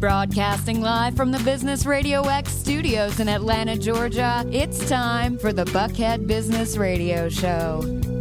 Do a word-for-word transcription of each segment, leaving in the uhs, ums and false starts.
Broadcasting live from the Business Radio X studios in Atlanta, Georgia, it's time for the Buckhead Business Radio Show.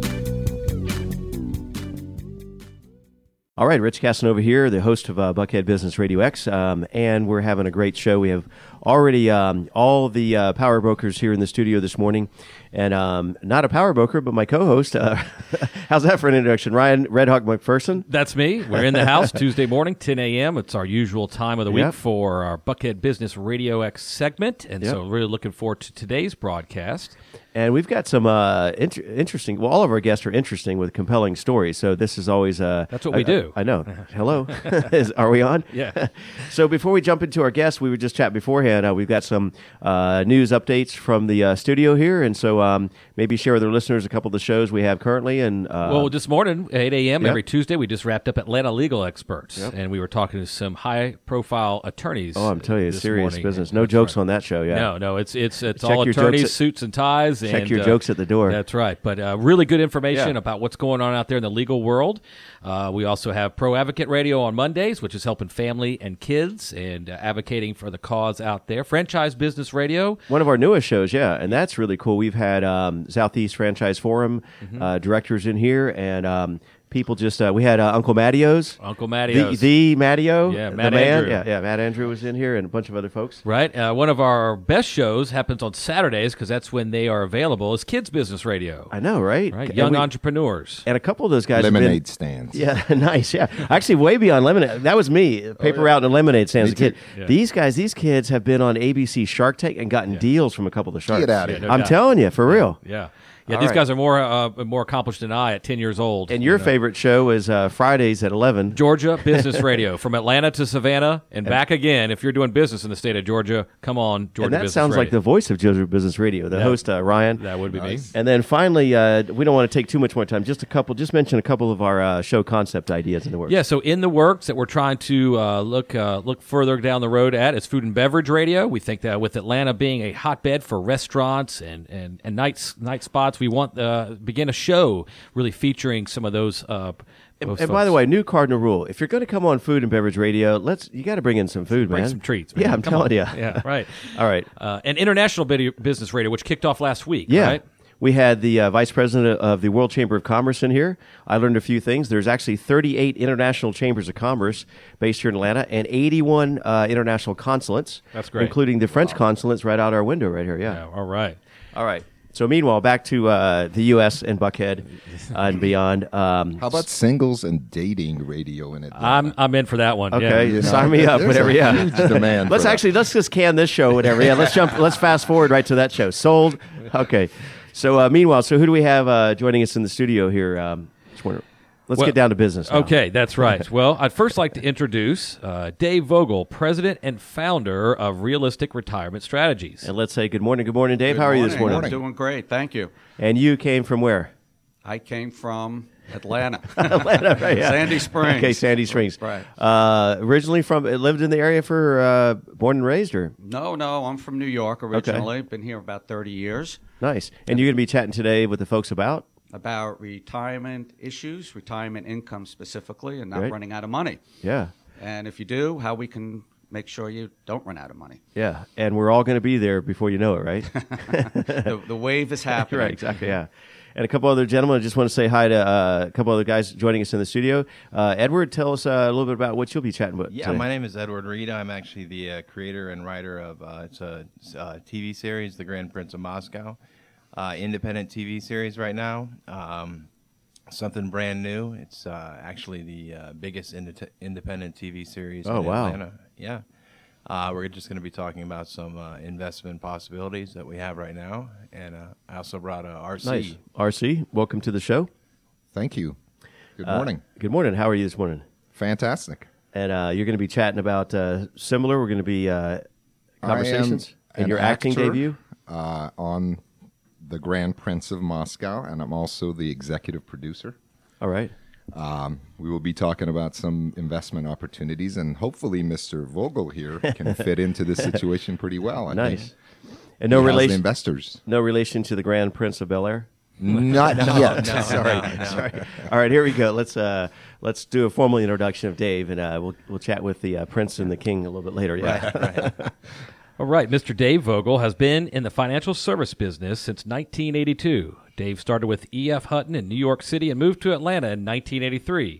All right, Rich Casanova here, the host of uh, Buckhead Business Radio X, um, and we're having a great show. We have already um, all the uh, power brokers here in the studio this morning, and um, not a power broker, but my co-host. Uh, how's that for an introduction? Ryan Red Hawk McPherson? That's me. We're in the house Tuesday morning, ten a.m. It's our usual time of the week Yep. for our Buckhead Business Radio X segment, and Yep. so really looking forward to today's broadcast. And we've got some uh, inter- interesting, well, all of our guests are interesting with compelling stories, so this is always... Uh, That's what we I, do. I, I know. Hello. is, are we on? Yeah. So before we jump into our guests, we were just chatting beforehand. Uh, we've got some uh, news updates from the uh, studio here, and so um, maybe share with our listeners a couple of the shows we have currently. And uh, Well, this morning, eight a.m. Yep. every Tuesday, we just wrapped up Atlanta Legal Experts, Yep. and we were talking to some high-profile attorneys. Oh, I'm telling you, this serious morning. business. No That's jokes right. on that show, yeah. No, no, it's it's it's Check all your jokes attorneys, at- suits and ties. Check and, your uh, jokes at the door. That's right. But uh, really good information Yeah. about what's going on out there in the legal world. Uh, we also have Pro Advocate Radio on Mondays, which is helping family and kids and uh, advocating for the cause out there. Franchise Business Radio. One of our newest shows, yeah, and that's really cool. We've had um, Southeast Franchise Forum Mm-hmm. uh, directors in here, and um, people just, uh, we had uh, Uncle Mattios. Uncle Mattios. The, the Mattio. Yeah, the Matt man. Andrew. Yeah, yeah, Matt Andrew was in here, and a bunch of other folks. Right. Uh, one of our best shows happens on Saturdays because that's when they are available, is Kids Business Radio. I know, right? Right. And Young we- entrepreneurs. And a couple of those guys have Lemonade been, stands. Yeah, nice. Yeah, actually, way beyond lemonade. That was me, paper route and a lemonade stand as a Me kid. too. Yeah. These guys, these kids have been on A B C Shark Tank and gotten deals from a couple of the sharks. Get out of Yeah, here. no I'm doubt. telling you, for real. Yeah. Yeah, All these right. guys are more uh, more accomplished than I at ten years old. And your favorite show is uh, Fridays at eleven. Georgia Business Radio, from Atlanta to Savannah and back again. If you're doing business in the state of Georgia, come on, Georgia And that Business sounds Radio. like the voice of Georgia Business Radio, the Yeah. host, uh, Ryan. That would be Nice. me. And then finally, uh, we don't want to take too much more time. Just a couple, just mention a couple of our uh, show concept ideas in the works. Yeah, so in the works that we're trying to uh, look uh, look further down the road at is food and beverage radio. We think that with Atlanta being a hotbed for restaurants and and, and night night spots, we want uh, begin a show really featuring some of those. Uh, And, those and by the folks. way, new cardinal rule: if you're going to come on food and beverage radio, let's you got to bring in some food, bring man. some treats. Man. Yeah, I'm Come telling on. you. Yeah, right. All right. Uh, and International Video- Business Radio, which kicked off last week. Yeah. Right? We had the uh, vice president of the World Chamber of Commerce in here. I learned a few things. There's actually thirty-eight international chambers of commerce based here in Atlanta and eighty-one uh, international consulates. That's great. Including the French consulates right out our window right here. Yeah. Yeah, all right. All right. So meanwhile, back to uh, the U S and Buckhead uh, and beyond. Um, How about singles and dating radio in Atlanta? I'm I'm in for that one. Okay, Yeah. You know, sign me up. there's Whatever. a Yeah. huge demand. Let's for that. actually let's just can this show. Whatever. Yeah. Let's jump. Let's fast forward right to that show. Sold. Okay. So uh, meanwhile, so who do we have uh, joining us in the studio here? Um, just wonder- let's Well, get down to business. Now. Okay, that's right. Well, I'd first like to introduce uh, Dave Vogel, president and founder of Realistic Retirement Strategies. And let's say good morning. Good morning, Dave. Good How are you this morning? morning. I'm doing great, thank you. And you came from where? I came from Atlanta, Atlanta, right, yeah. Sandy Springs. Okay, Sandy Springs. Right. Uh, originally from, lived in the area for, uh, born and raised, or No, no, I'm from New York originally. Been here about thirty years. nice. And you're going to be chatting today with the folks about? About retirement issues, retirement income specifically, and not Right. running out of money. Yeah. And if you do, how we can make sure you don't run out of money. Yeah. And we're all going to be there before you know it, right? the, the wave is happening. Right, exactly, yeah. And a couple other gentlemen, I just want to say hi to uh, a couple other guys joining us in the studio. Uh, Edward, tell us uh, a little bit about what you'll be chatting about Yeah, today. my name is Edward Reed. I'm actually the uh, creator and writer of uh, it's a uh, T V series, The Grand Prince of Moscow, uh, independent T V series right now. Um, something brand new. It's uh, actually the uh, biggest ind- independent T V series Oh, in wow. Atlanta. Yeah. Uh, we're just going to be talking about some uh, investment possibilities that we have right now, and uh, I also brought a R C. Nice. R C, welcome to the show. Thank you. Good Uh, morning. good morning. How are you this morning? Fantastic. And uh, you're going to be chatting about uh, similar. We're going to be uh, conversations I am in your an acting actor, debut. uh, on The Grand Prince of Moscow, and I'm also the executive producer. All right. Um, we will be talking about some investment opportunities, and hopefully Mister Vogel here can fit into this situation pretty well. I Nice. think. And no He has the relation. investors. No relation to the Grand Prince of Bel Air. Not No, yet. no, Sorry, no, no. sorry. All right, here we go. Let's uh, let's do a formal introduction of Dave, and uh, we'll we'll chat with the uh, Prince and the King a little bit later. Yeah. Right, right. All right, Mister Dave Vogel has been in the financial service business since nineteen eighty-two. Dave started with E F. Hutton in New York City and moved to Atlanta in nineteen eighty-three.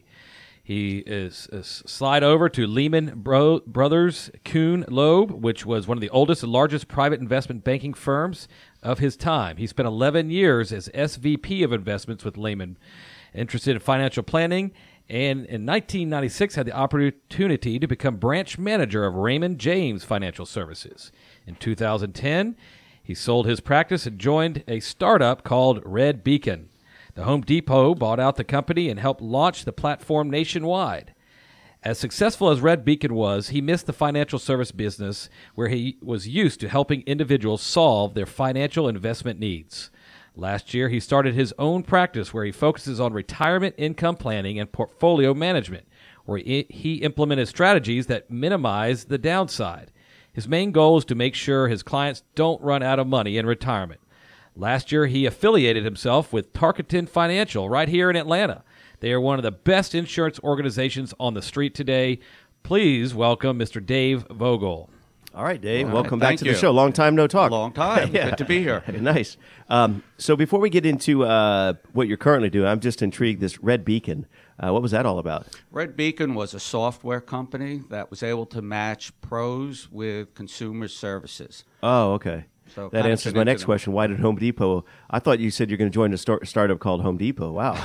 He is, is slide over to Lehman Bro- Brothers Kuhn Loeb, which was one of the oldest and largest private investment banking firms of his time. He spent eleven years as S V P of investments with Lehman, interested in financial planning, and in nineteen ninety-six had the opportunity to become branch manager of Raymond James Financial Services. In two thousand ten, he sold his practice and joined a startup called Red Beacon. The Home Depot bought out the company and helped launch the platform nationwide. As successful as Red Beacon was, he missed the financial service business where he was used to helping individuals solve their financial investment needs. Last year, he started his own practice where he focuses on retirement income planning and portfolio management, where he he implemented strategies that minimize the downside. His main goal is to make sure his clients don't run out of money in retirement. Last year, he affiliated himself with Tarkenton Financial right here in Atlanta. They are one of the best insurance organizations on the street today. Please welcome Mister Dave Vogel. All right, Dave. All welcome right, back thank to the you. show. Long time no talk. Long time. Yeah. Good to be here. Nice. Um, so before we get into uh, what you're currently doing, I'm just intrigued. This Red Beacon. Uh, what was that all about? Red Beacon was a software company that was able to match pros with consumer serving. Oh, okay. So that kind of answers fit my into next them. question. Why did Home Depot? I thought you said you're going to join a start, startup called Home Depot. Wow.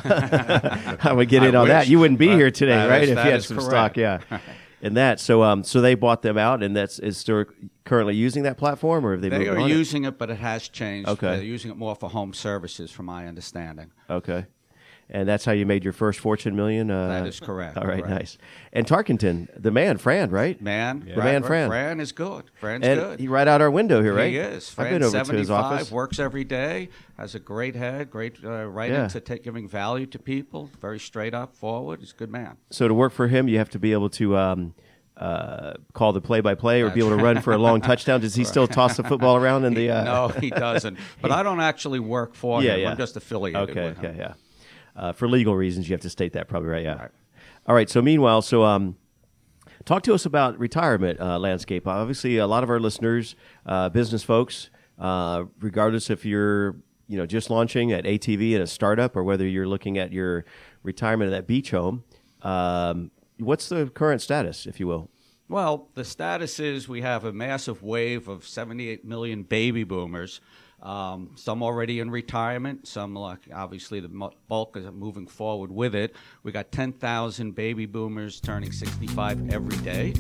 I'm going to get I in on that. wish. You wouldn't be That- here today, that right? is- if that you had is some correct. stock, yeah. And that. So, um, so they bought them out, and that's is still currently using that platform, or have they? They moved are on it? using it, but it has changed. Okay. They're using it more for home services, from my understanding. Okay. And that's how you made your first Fortune million? Uh, That is correct. All right, Correct. nice. And Tarkenton, the man, Fran, right? Man, The man, Fran. Fran is good. Fran's and good. he right out our window here, right? He is. I've Fran's been over to his office. seventy-five, works every day, has a great head, great uh, right Yeah. into take, giving value to people, very straight up, forward. He's a good man. So to work for him, you have to be able to um, uh, call the play-by-play or be able to run for a long touchdown. Does he still toss the football around in the? Uh... No, he doesn't. But I don't actually work for Yeah, him. yeah. I'm just affiliated Okay, with him. okay, yeah. Uh, for legal reasons, you have to state that, probably, right? Yeah. Right. All right. So meanwhile, so um, talk to us about retirement uh, landscape. Obviously, a lot of our listeners, uh, business folks, uh, regardless if you're you know just launching at A T V in a startup or whether you're looking at your retirement at that beach home, um, what's the current status, if you will? Well, the status is we have a massive wave of seventy-eight million baby boomers, um, some already in retirement, some, like obviously, the mo- bulk is moving forward with it. We got ten thousand baby boomers turning sixty-five every day.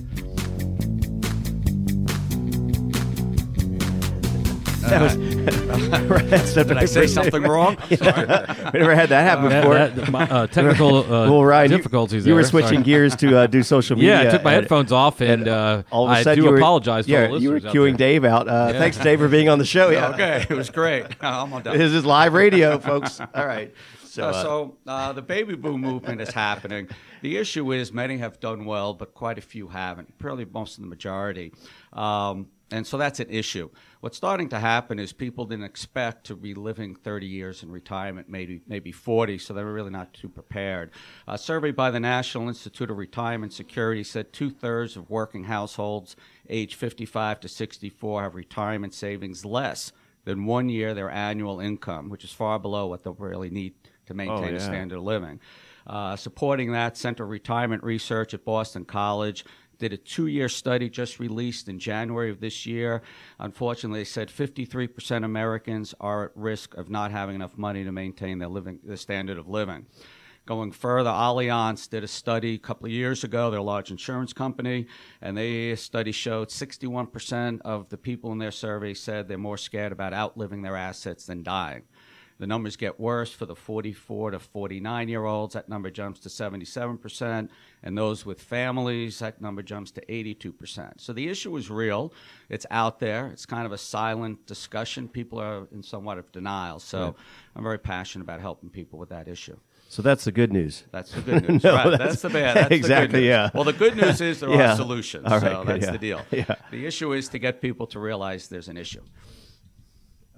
That was, that's Did I say something wrong? We never had that happen That- before. that- my, uh, technical uh, well, Ryan, you- difficulties you, were there. switching Sorry. gears to uh, do social media. Yeah, I took my and- headphones off, and, uh, all of a I sudden do you were, apologize to yeah, all the you were listeners out queuing there. Dave out. Uh, Yeah. Thanks, Dave, for being on the show. Yeah. Okay, it was great. I'm all done. This is live radio, folks. All right. So, Uh, uh, so uh, the baby boom movement is happening. The issue is many have done well, but quite a few haven't, probably most of the majority. Um, and so that's an issue. What's starting to happen is people didn't expect to be living thirty years in retirement, maybe maybe forty, so they were really not too prepared. A survey by the National Institute of Retirement Security said two-thirds of working households aged fifty-five to sixty-four have retirement savings less than one year their annual income, which is far below what they'll really need to maintain Oh, yeah. a standard of living. Uh, supporting that, Center for Retirement Research at Boston College did a two-year study just released in January of this year. Unfortunately, they said fifty-three percent Americans are at risk of not having enough money to maintain their living, their standard of living. Going further, Allianz did a study a couple of years ago. They're a large insurance company, and they study showed sixty-one percent of the people in their survey said they're more scared about outliving their assets than dying. The numbers get worse for the forty-four to forty-nine-year-olds. That number jumps to seventy-seven percent. And those with families, that number jumps to eighty-two percent. So the issue is real. It's out there. It's kind of a silent discussion. People are in somewhat of denial. So Right. I'm very passionate about helping people with that issue. so that's the good news. That's the good news. No, right. that's- That's, the bad. That's exactly, the good news. yeah. Well, the good news is there Yeah. are solutions. All right, so that's yeah. the deal. Yeah. The issue is to get people to realize there's an issue.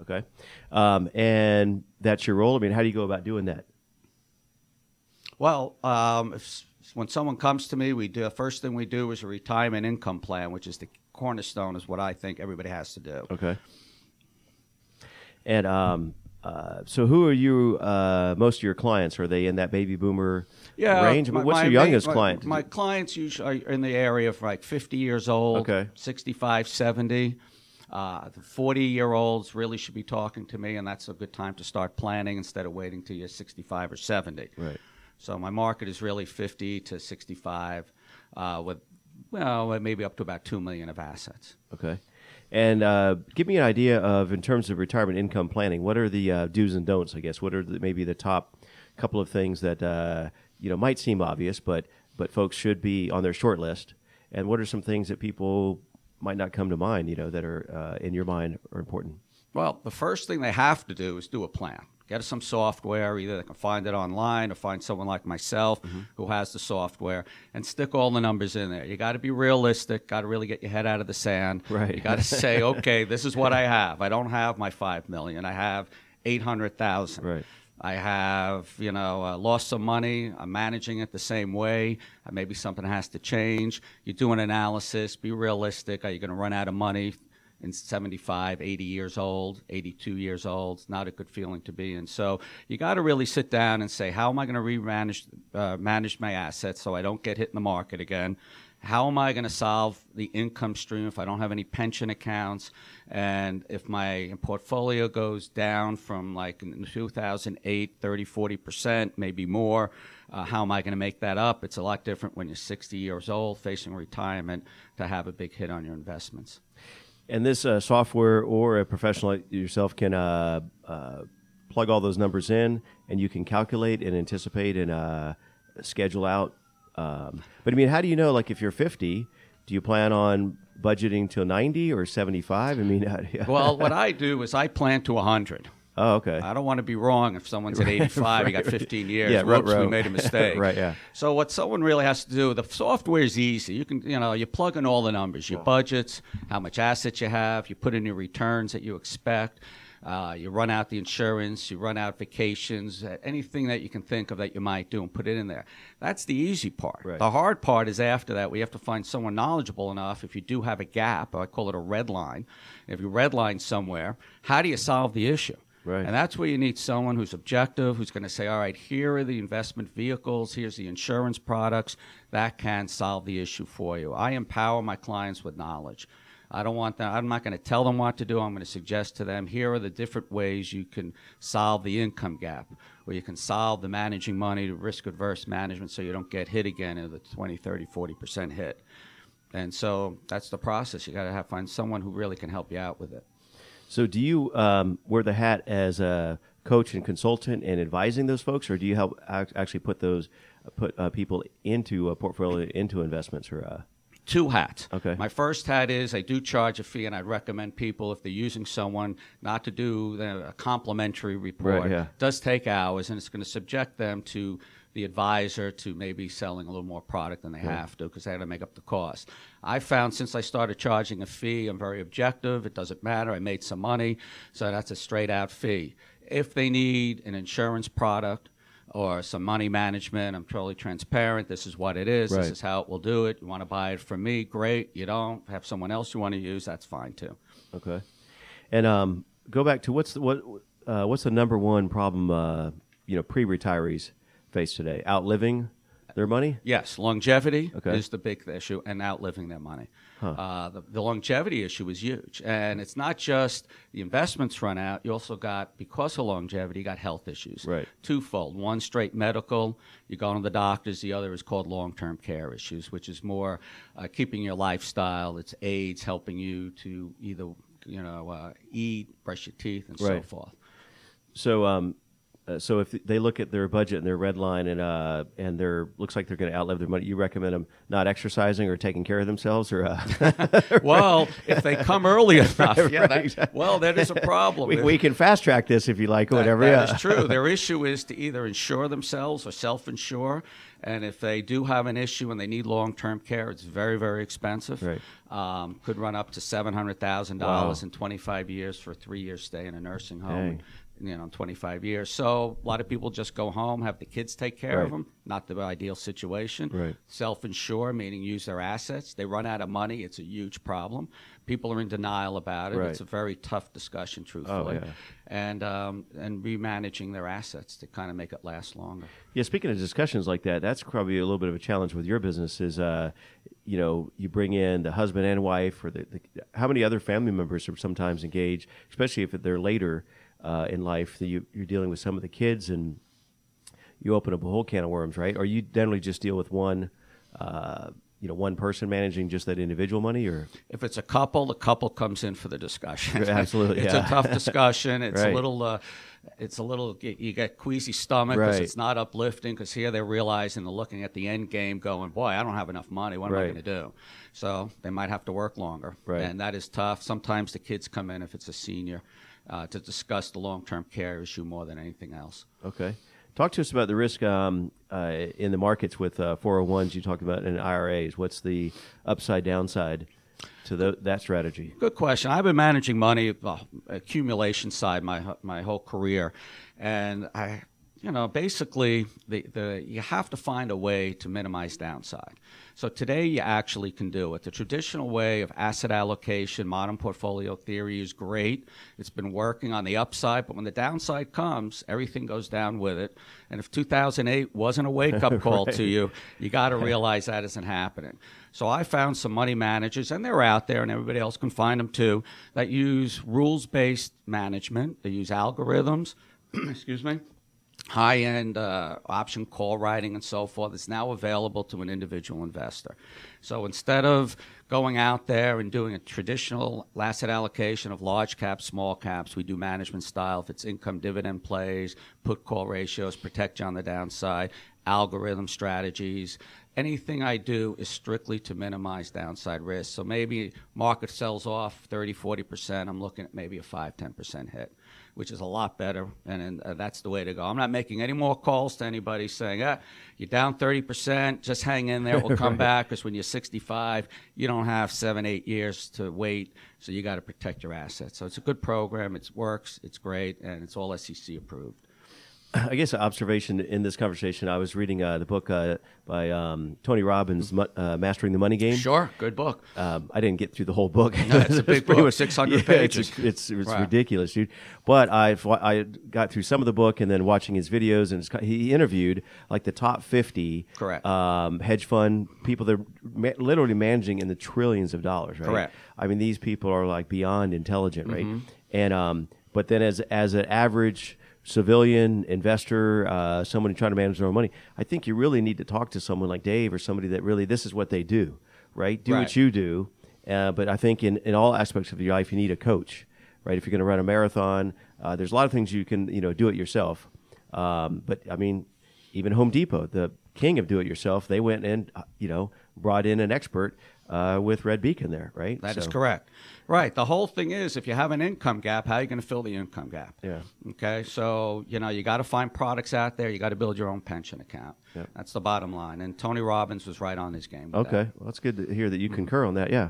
Okay. Um, and that's your role? I mean, how do you go about doing that? Well, um, if, when someone comes to me, we do, the first thing we do is a retirement income plan, which is the cornerstone, is what I think everybody has to do. Okay. And um, uh, so who are you, uh, most of your clients? Are they in that baby boomer yeah, range? My, What's my your youngest main, client? My, my clients usually are in the area of like fifty years old, okay. sixty-five, seventy. Uh, the forty-year-olds really should be talking to me, and that's a good time to start planning instead of waiting till you're sixty-five or seventy. Right. So my market is really fifty to sixty-five, uh, with well maybe up to about two million of assets. Okay. And uh, give me an idea of, in terms of retirement income planning, what are the uh, do's and don'ts, I guess? What are the, maybe the top couple of things that uh, you know might seem obvious, but but folks should be on their short list? And what are some things that people might not come to mind, you know, that are uh, in your mind are important? Well, the first thing they have to do is do a plan. Get some software. Either they can find it online or find someone like myself mm-hmm. who has the software, and stick all the numbers in there. You got to be realistic. Got to really get your head out of the sand. Right. You got to say, okay, this is what I have. I don't have my five million. I have eight hundred thousand. Right. I have, you know, uh, lost some money. I'm managing it the same way. Uh, maybe something has to change. You do an analysis. Be realistic. Are you going to run out of money in seventy-five, eighty years old, eighty-two years old? It's not a good feeling to be in. So you got to really sit down and say, how am I going to re-manage uh, manage my assets so I don't get hit in the market again? How am I going to solve the income stream if I don't have any pension accounts? And if my portfolio goes down from like in two thousand eight, thirty, forty percent, maybe more, uh, how am I going to make that up? It's a lot different when you're sixty years old facing retirement to have a big hit on your investments. And this uh, software or a professional like yourself can uh, uh, plug all those numbers in, and you can calculate and anticipate and uh, schedule out. Um, but I mean, how do you know, like if you're fifty, do you plan on budgeting till ninety or seventy-five? I mean, how do you well, what I do is I plan to one hundred. Oh, okay. I don't want to be wrong if someone's at eighty-five, right, you got fifteen years, yeah, whoops, row. we made a mistake. Right, yeah. So what someone really has to do, the software is easy. You can, you know, you plug in all the numbers, your budgets, how much assets you have, you put in your returns that you expect, uh, you run out the insurance, you run out vacations, uh, anything that you can think of that you might do and put it in there. That's the easy part. Right. The hard part is after that. We have to find someone knowledgeable enough. If you do have a gap, I call it a red line. If you red line somewhere, how do you solve the issue? Right. And that's where you need someone who's objective, who's going to say, all right, here are the investment vehicles, here's the insurance products that can solve the issue for you. I empower my clients with knowledge. I don't want them, I'm not going to tell them what to do. I'm going to suggest to them, here are the different ways you can solve the income gap, or you can solve the managing money to risk-averse management so you don't get hit again in the twenty, thirty, forty percent hit. And so that's the process. You got to have find someone who really can help you out with it. So do you um, wear the hat as a coach and consultant and advising those folks, or do you help ac- actually put those put uh, people into a portfolio, into investments? Or uh... Two hats. Okay. My first hat is I do charge a fee, and I'd recommend people, if they're using someone, not to do the, a complimentary report. Right, yeah. It does take hours, and it's going to subject them to the advisor to maybe selling a little more product than they yeah. have to, because they have to make up the cost. I found since I started charging a fee, I'm very objective. It doesn't matter. I made some money, so that's a straight-out fee. If they need an insurance product or some money management, I'm totally transparent. This is what it is. Right. This is how it will do it. You want to buy it from me, great. You don't have someone else you want to use, that's fine too. Okay. And um, go back to what's the, what uh, what's the number one problem uh, you know pre-retirees face today? Outliving their money? Yes, longevity okay. is the big issue, and outliving their money. Huh. Uh, the, the longevity issue is huge, and it's not just the investments run out. You also got, because of longevity, you got health issues. Right. Twofold. One, straight medical. You go to the doctors. The other is called long-term care issues, which is more uh, keeping your lifestyle. It's aids, helping you to either you know uh, eat, brush your teeth, and right. so forth. So. Um, Uh, so if they look at their budget and their red line and uh, and they're looks like they're going to outlive their money, you recommend them not exercising or taking care of themselves, or uh... well, if they come early enough, right, yeah, right, that, exactly. well, that is a problem. we, we can fast track this if you like, or that, whatever. That yeah. is true. Their issue is to either insure themselves or self-insure, And if they do have an issue and they need long-term care, it's very, very expensive. Right. Um, could run up to seven hundred thousand dollars Wow. in twenty-five years for a three-year stay in a nursing home. Dang. You know, twenty-five years. So a lot of people just go home, have the kids take care Right. of them. Not the ideal situation. Right. Self-insure, meaning use their assets. They run out of money. It's a huge problem. People are in denial about it. Right. It's a very tough discussion, truthfully. Oh, yeah. And um, and remanaging their assets to kind of make it last longer. Yeah, speaking of discussions like that, that's probably a little bit of a challenge with your business is, uh, you know, you bring in the husband and wife or the, the how many other family members are sometimes engaged, especially if they're later uh, in life, that you, you're dealing with some of the kids and you open up a whole can of worms, right? Or you generally just deal with one, uh, you know, one person managing just that individual money, or If it's a couple, the couple comes in for the discussion. Absolutely, It's yeah. a tough discussion. It's Right. a little, uh, it's a little, you get queasy stomach because Right. it's not uplifting because here they're realizing they're looking at the end game going, boy, I don't have enough money. What am I Right. going to do? So they might have to work longer. Right. And that is tough. Sometimes the kids come in if it's a senior uh, to discuss the long-term care issue more than anything else. okay. Talk to us about the risk um, uh, in the markets with uh, four oh ones you talked about and I R As. What's the upside downside to the, that strategy? Good question. I've been managing money, uh, accumulation side, my my whole career, and I, you know, basically the the you have to find a way to minimize downside. So today you actually can do it. The traditional way of asset allocation, modern portfolio theory is great. It's been working on the upside, but when the downside comes, everything goes down with it. And if two thousand eight wasn't a wake-up call Right. to you, you got to realize that isn't happening. So I found some money managers, and they're out there, and everybody else can find them too, that use rules-based management. They use algorithms, excuse me, high-end uh, option call writing and so forth. It's now available to an individual investor. So instead of going out there and doing a traditional asset allocation of large caps, small caps, we do management style. If it's income dividend plays, put call ratios, protect you on the downside, algorithm strategies. Anything I do is strictly to minimize downside risk. So maybe market sells off thirty, forty percent. I'm looking at maybe a five, ten percent hit, which is a lot better, and, and uh, that's the way to go. I'm not making any more calls to anybody saying, ah, you're down thirty percent, just hang in there, we'll come back, because when you're sixty-five, you don't have seven, eight years to wait, so you got to protect your assets. So it's a good program, it works, it's great, and it's all S E C approved. I guess an observation in this conversation, I was reading uh, the book uh, by um, Tony Robbins, Mo- uh, Mastering the Money Game. Sure, good book. Um, I didn't get through the whole book. No, it's a big pretty book, much- six hundred yeah, pages. It's, it's, it's Wow. ridiculous, dude. But I've, I got through some of the book and then watching his videos, and it's, he interviewed like the top fifty Correct. Um, hedge fund people that are ma- literally managing in the trillions of dollars, right? Correct. I mean, these people are like beyond intelligent, right? Mm-hmm. And um, but then as as an average civilian investor, uh, someone trying to manage their own money, I think you really need to talk to someone like Dave or somebody that really, this is what they do, right? Do Right. what you do. Uh, but I think in, in all aspects of your life, you need a coach, right? If you're going to run a marathon, uh, there's a lot of things you can, you know, do it yourself. Um, but I mean, even Home Depot, the king of do-it-yourself, they went and, uh, you know, brought in an expert uh, with Red Beacon there, right? That is So- correct. Right. The whole thing is, if you have an income gap, how are you going to fill the income gap? Yeah. Okay. So, you know, you got to find products out there. You got to build your own pension account. Yep. That's the bottom line. And Tony Robbins was right on his game. with Okay. that. Well, that's good to hear that you concur on that. Yeah.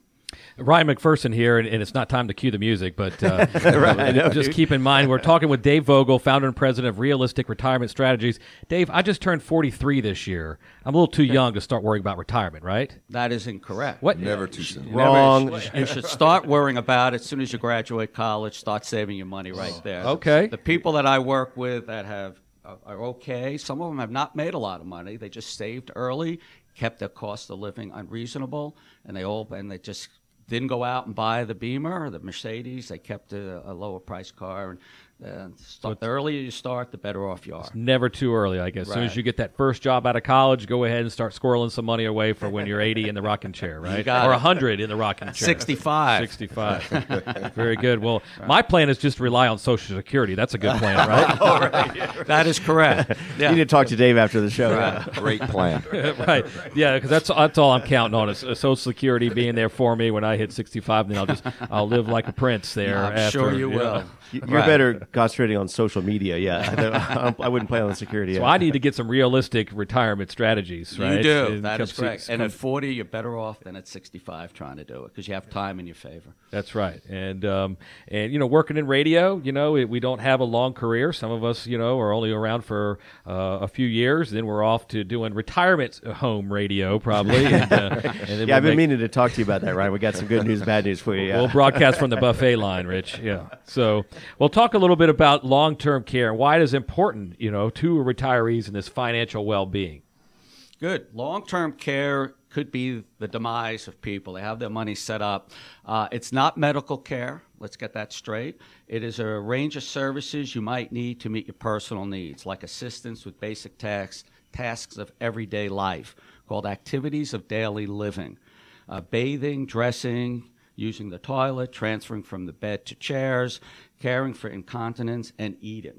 Ryan McPherson here, and, and it's not time to cue the music, but uh, I know, just dude. keep in mind we're talking with Dave Vogel, founder and president of Realistic Retirement Strategies. Dave, I just turned forty-three this year. I'm a little too young to start worrying about retirement, right? That is incorrect. What? Never too soon. Never- Wrong. You should- you should start worrying about it as soon as you graduate college. Start saving your money right there. Okay. The people that I work with that have are- are okay. Some of them have not made a lot of money. They just saved early, kept their cost of living unreasonable, and they all and they just didn't go out and buy the Beamer or the Mercedes. They kept a, a lower price car. And uh, start, the earlier you start, the better off you are. Never too early, I guess. As soon as Right. you get that first job out of college, go ahead and start squirreling some money away for when you're eighty in the rocking chair, right? got Or it. one hundred in the rocking chair. sixty-five. sixty-five. Very good. Well, my plan is just rely on Social Security. That's a good plan, right? That is correct. Yeah. You need to talk to Dave after the show. Right. Great plan. Right. Yeah, because that's that's all I'm counting on is uh, Social Security being there for me when I hit sixty-five. And then I'll just I'll live like a prince there. I'm after, sure you know. will. You- You're Right. better concentrating on social media. Yeah, I, don't- I wouldn't plan on security. So yet. I need to get some realistic retirement strategies, right? You do. And That come is see- correct. And come- at forty, you're better off than at sixty-five trying to do it because you have time in your favor. That's right. And, um, and you know, working in radio, you know, it, we don't have a long career. Some of us, you know, are only around for uh, a few years. Then we're off to doing retirement home radio, probably. And, uh, and then Yeah, we'll I've been make- meaning to talk to you about that, Ryan. We got some good news, bad news for you. Yeah. We'll broadcast from the buffet line, Rich. Yeah. So we'll talk a little bit about long-term care and why it is important, you know, to retirees and this financial well-being. Good. Long-term care could be the demise of people. They have their money set up. Uh, it's not medical care. Let's get that straight. It is a range of services you might need to meet your personal needs, like assistance with basic tasks, tasks of everyday life, called activities of daily living. Uh, bathing, dressing, using the toilet, transferring from the bed to chairs, caring for incontinence, and eating.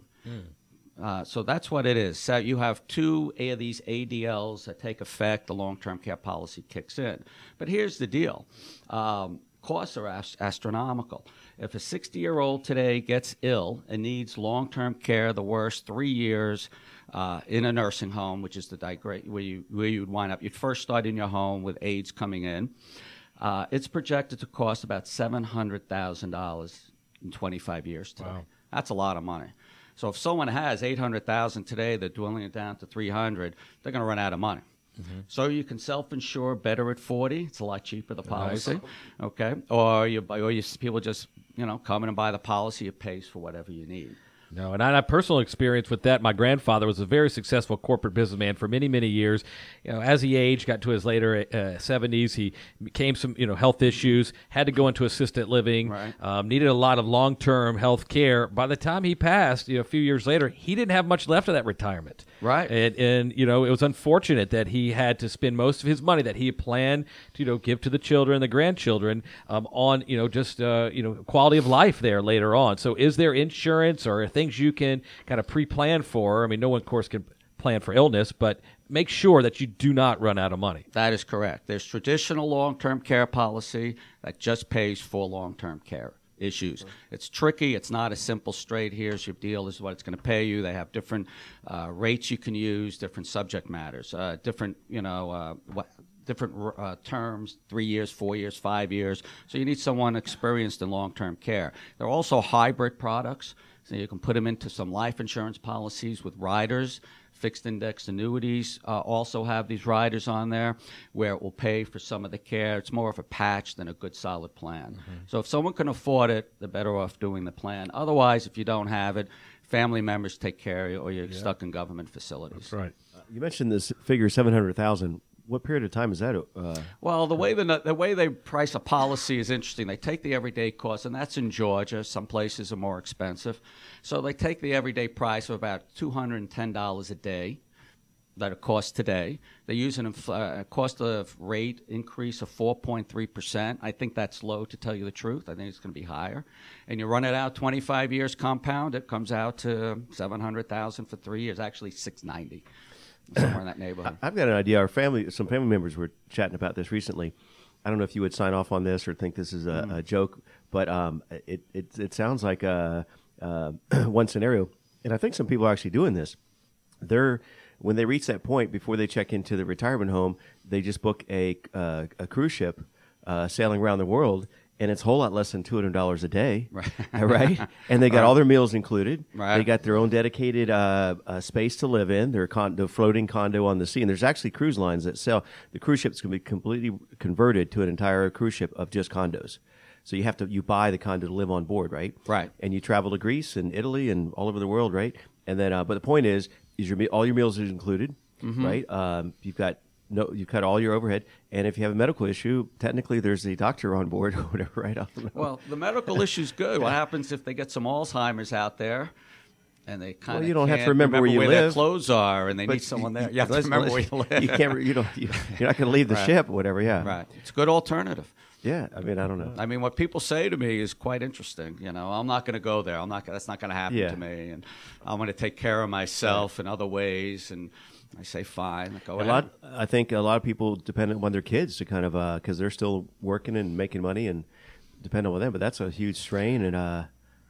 Uh, so that's what it is. So you have two of these A D Ls that take effect. The long-term care policy kicks in. But here's the deal. Um, costs are ast- astronomical. If a sixty-year-old today gets ill and needs long-term care the worst three years uh, in a nursing home, which is the digra- where you where you'd wind up, you'd first start in your home with AIDS coming in, uh, it's projected to cost about seven hundred thousand dollars in twenty-five years today. Wow. That's a lot of money. So if someone has eight hundred thousand dollars today, they're dwindling it down to three hundred dollars, they're going to run out of money. Mm-hmm. So you can self-insure better at forty. It's a lot cheaper, the policy. Nice. Okay. Or you or you people just, you know, come in and buy the policy. It pays for whatever you need. No, and I have personal experience with that. My grandfather was a very successful corporate businessman for many, many years. You know, as he aged, got to his later uh, seventies, he became some, you know, health issues, had to go into assisted living, Right. um, needed a lot of long-term health care. By the time he passed, you know, a few years later, he didn't have much left of that retirement. Right. And, and you know, it was unfortunate that he had to spend most of his money that he had planned to, you know, give to the children, the grandchildren, um, on, you know, just, uh, you know, quality of life there later on. So is there insurance or things you can kind of pre-plan for? I mean, no one, of course, can plan for illness, but make sure that you do not run out of money. That is correct. There's traditional long-term care policy that just pays for long-term care issues. It's tricky. It's not a simple straight, here's your deal, this is what it's going to pay you. They have different uh, rates you can use, different subject matters, uh, different, you know, uh, what different uh, terms, three years, four years, five years. So you need someone experienced in long-term care. There are also hybrid products. So you can put them into some life insurance policies with riders. Fixed index annuities uh, also have these riders on there where it will pay for some of the care. It's more of a patch than a good solid plan. Mm-hmm. So if someone can afford it, they're better off doing the plan. Otherwise, if you don't have it, family members take care of you or you're yeah. stuck in government facilities. That's right. Uh, you mentioned this figure, seven hundred thousand. What period of time is that? Uh, well, the way the the way they price a policy is interesting. They take the everyday cost, and that's in Georgia. Some places are more expensive. So they take the everyday price of about two hundred ten dollars a day that it costs today. They use an infl- uh, cost of rate increase of four point three percent. I think that's low, to tell you the truth. I think it's going to be higher. And you run it out twenty-five years compound, it comes out to seven hundred thousand dollars for three years, actually six hundred ninety thousand dollars. Somewhere in that neighborhood. I've got an idea. Our family, some family members were chatting about this recently. I don't know if you would sign off on this or think this is a, mm. a joke, but um, it, it it sounds like a, uh, one scenario, and I think some people are actually doing this. They're when they reach that point before they check into the retirement home, they just book a uh, a cruise ship uh, sailing around the world. And it's a whole lot less than two hundred dollars a day, right? right? And they got all their meals included. Right. They got their own dedicated uh, uh, space to live in, their condo, floating condo on the sea. And there's actually cruise lines that sell. The cruise ships can be completely converted to an entire cruise ship of just condos. So you have to you buy the condo to live on board, right? Right. And you travel to Greece and Italy and all over the world, right? And then, uh, but the point is, is your all your meals is included, mm-hmm. right? Um, you've got. No, you cut all your overhead, and if you have a medical issue, technically there's a doctor on board or whatever, right? I don't know. Well, the medical issue's good. What happens if they get some Alzheimer's out there, and they kind of well, you don't can't have to remember, remember where you where live. Their clothes are, and they But need someone you, there. You have to let's- remember let's- where you live. You can't. You don't. You, you're not going to leave the Right. ship, or whatever. Yeah. Right. It's a good alternative. Yeah. I mean, I don't know. I mean, what people say to me is quite interesting. You know, I'm not going to go there. I'm not. That's not going to happen Yeah. to me, and I'm going to take care of myself in other ways. And I say, fine, go A ahead. lot. I think a lot of people depend on their kids to kind of because they're still working and making money and depend on them. But that's a huge strain and uh,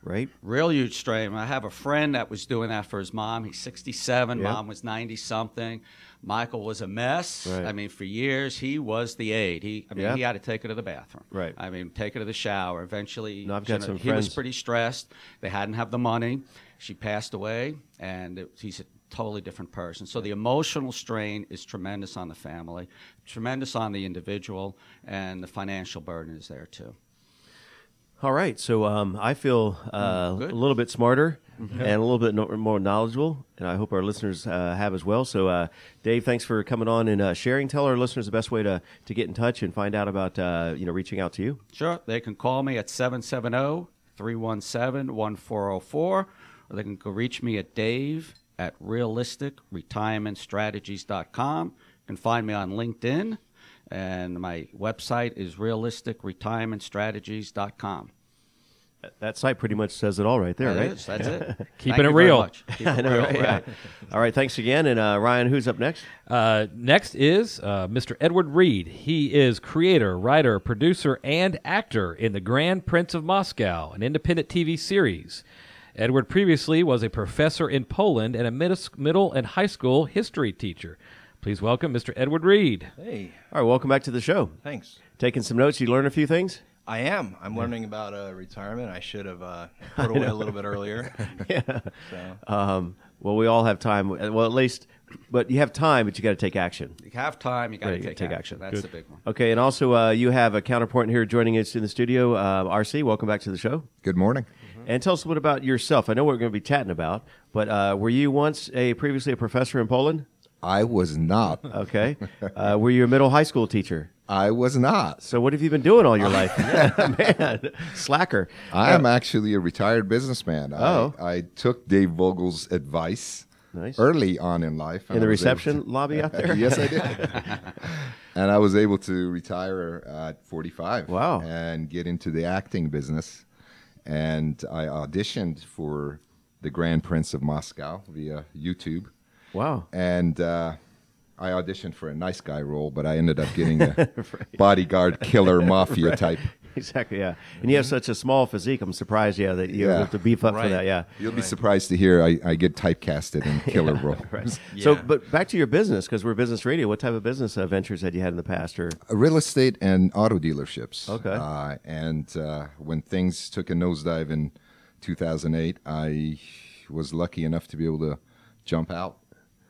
right? Real huge strain. I have a friend that was doing that for his mom. He's sixty-seven. Yep. Mom was ninety-something. Michael was a mess. Right. I mean, for years, he was the aide. He, I mean, Yep. he had to take her to the bathroom. Right. I mean, take her to the shower. Eventually, No, I've got you know, some he was friends- pretty stressed. They hadn't have the money. She passed away, and it, he's a totally different person. So the emotional strain is tremendous on the family, tremendous on the individual, and the financial burden is there, too. All right, so um, I feel uh, good. a little bit smarter and a little bit no- more knowledgeable, and I hope our listeners uh, have as well. So, uh, Dave, thanks for coming on and uh, sharing. Tell our listeners the best way to, to get in touch and find out about uh, you know reaching out to you. Sure. They can call me at seven seven zero, three one seven, one four zero four, or they can go reach me at Dave at realistic retirement strategies dot com. You can find me on LinkedIn, and my website is realistic retirement strategies dot com. That site pretty much says it all right there, That right? is, that's it. Keeping Thank it you very real. much. Keep I it know, real, right? Yeah. right. All right, thanks again. And uh, Ryan, who's up next? Uh, next is uh, Mister Edward Reed. He is creator, writer, producer, and actor in The Grand Prince of Moscow, an independent T V series. Edward previously was a professor in Poland and a middle middle and high school history teacher. Please welcome Mister Edward Reed. Hey, All right, welcome back to the show. thanks. Taking some notes. You learn a few things? I am. I'm learning about uh, retirement. I should have uh, put away a little bit earlier. Yeah. So Um, well, we all have time. Well, at least, but you have time, but you got to take action. You have time, you got to Right, you take, take action. action. That's the big one. Okay, and also uh, you have a counterpoint here joining us in the studio. Uh, R C, welcome back to the show. Good morning. And tell us a bit about yourself. I know what we're going to be chatting about, but uh, were you once a previously a professor in Poland? I was not. Okay. Uh, were you a middle high school teacher? I was not. So what have you been doing all your life? Yeah, man, slacker. I am actually a retired businessman. Oh. I, I took Dave Vogel's advice Nice. early on in life. and In the I was able reception to- lobby out there? Yes, I did. And I was able to retire at forty-five. Wow. And get into the acting business. And I auditioned for The Grand Prince of Moscow via YouTube. Wow. And uh, I auditioned for a nice guy role, but I ended up getting a bodyguard killer mafia type. Exactly, yeah. And you have such a small physique. I'm surprised, yeah, that you Yeah. have to beef up for Right. that, yeah. You'll be surprised to hear I, I get typecasted in killer roles. Right. So, Yeah. but back to your business, because we're business radio. What type of business uh, ventures had you had in the past? Or Real estate and auto dealerships. Okay. Uh, and uh, when things took a nosedive in two thousand eight, I was lucky enough to be able to jump out.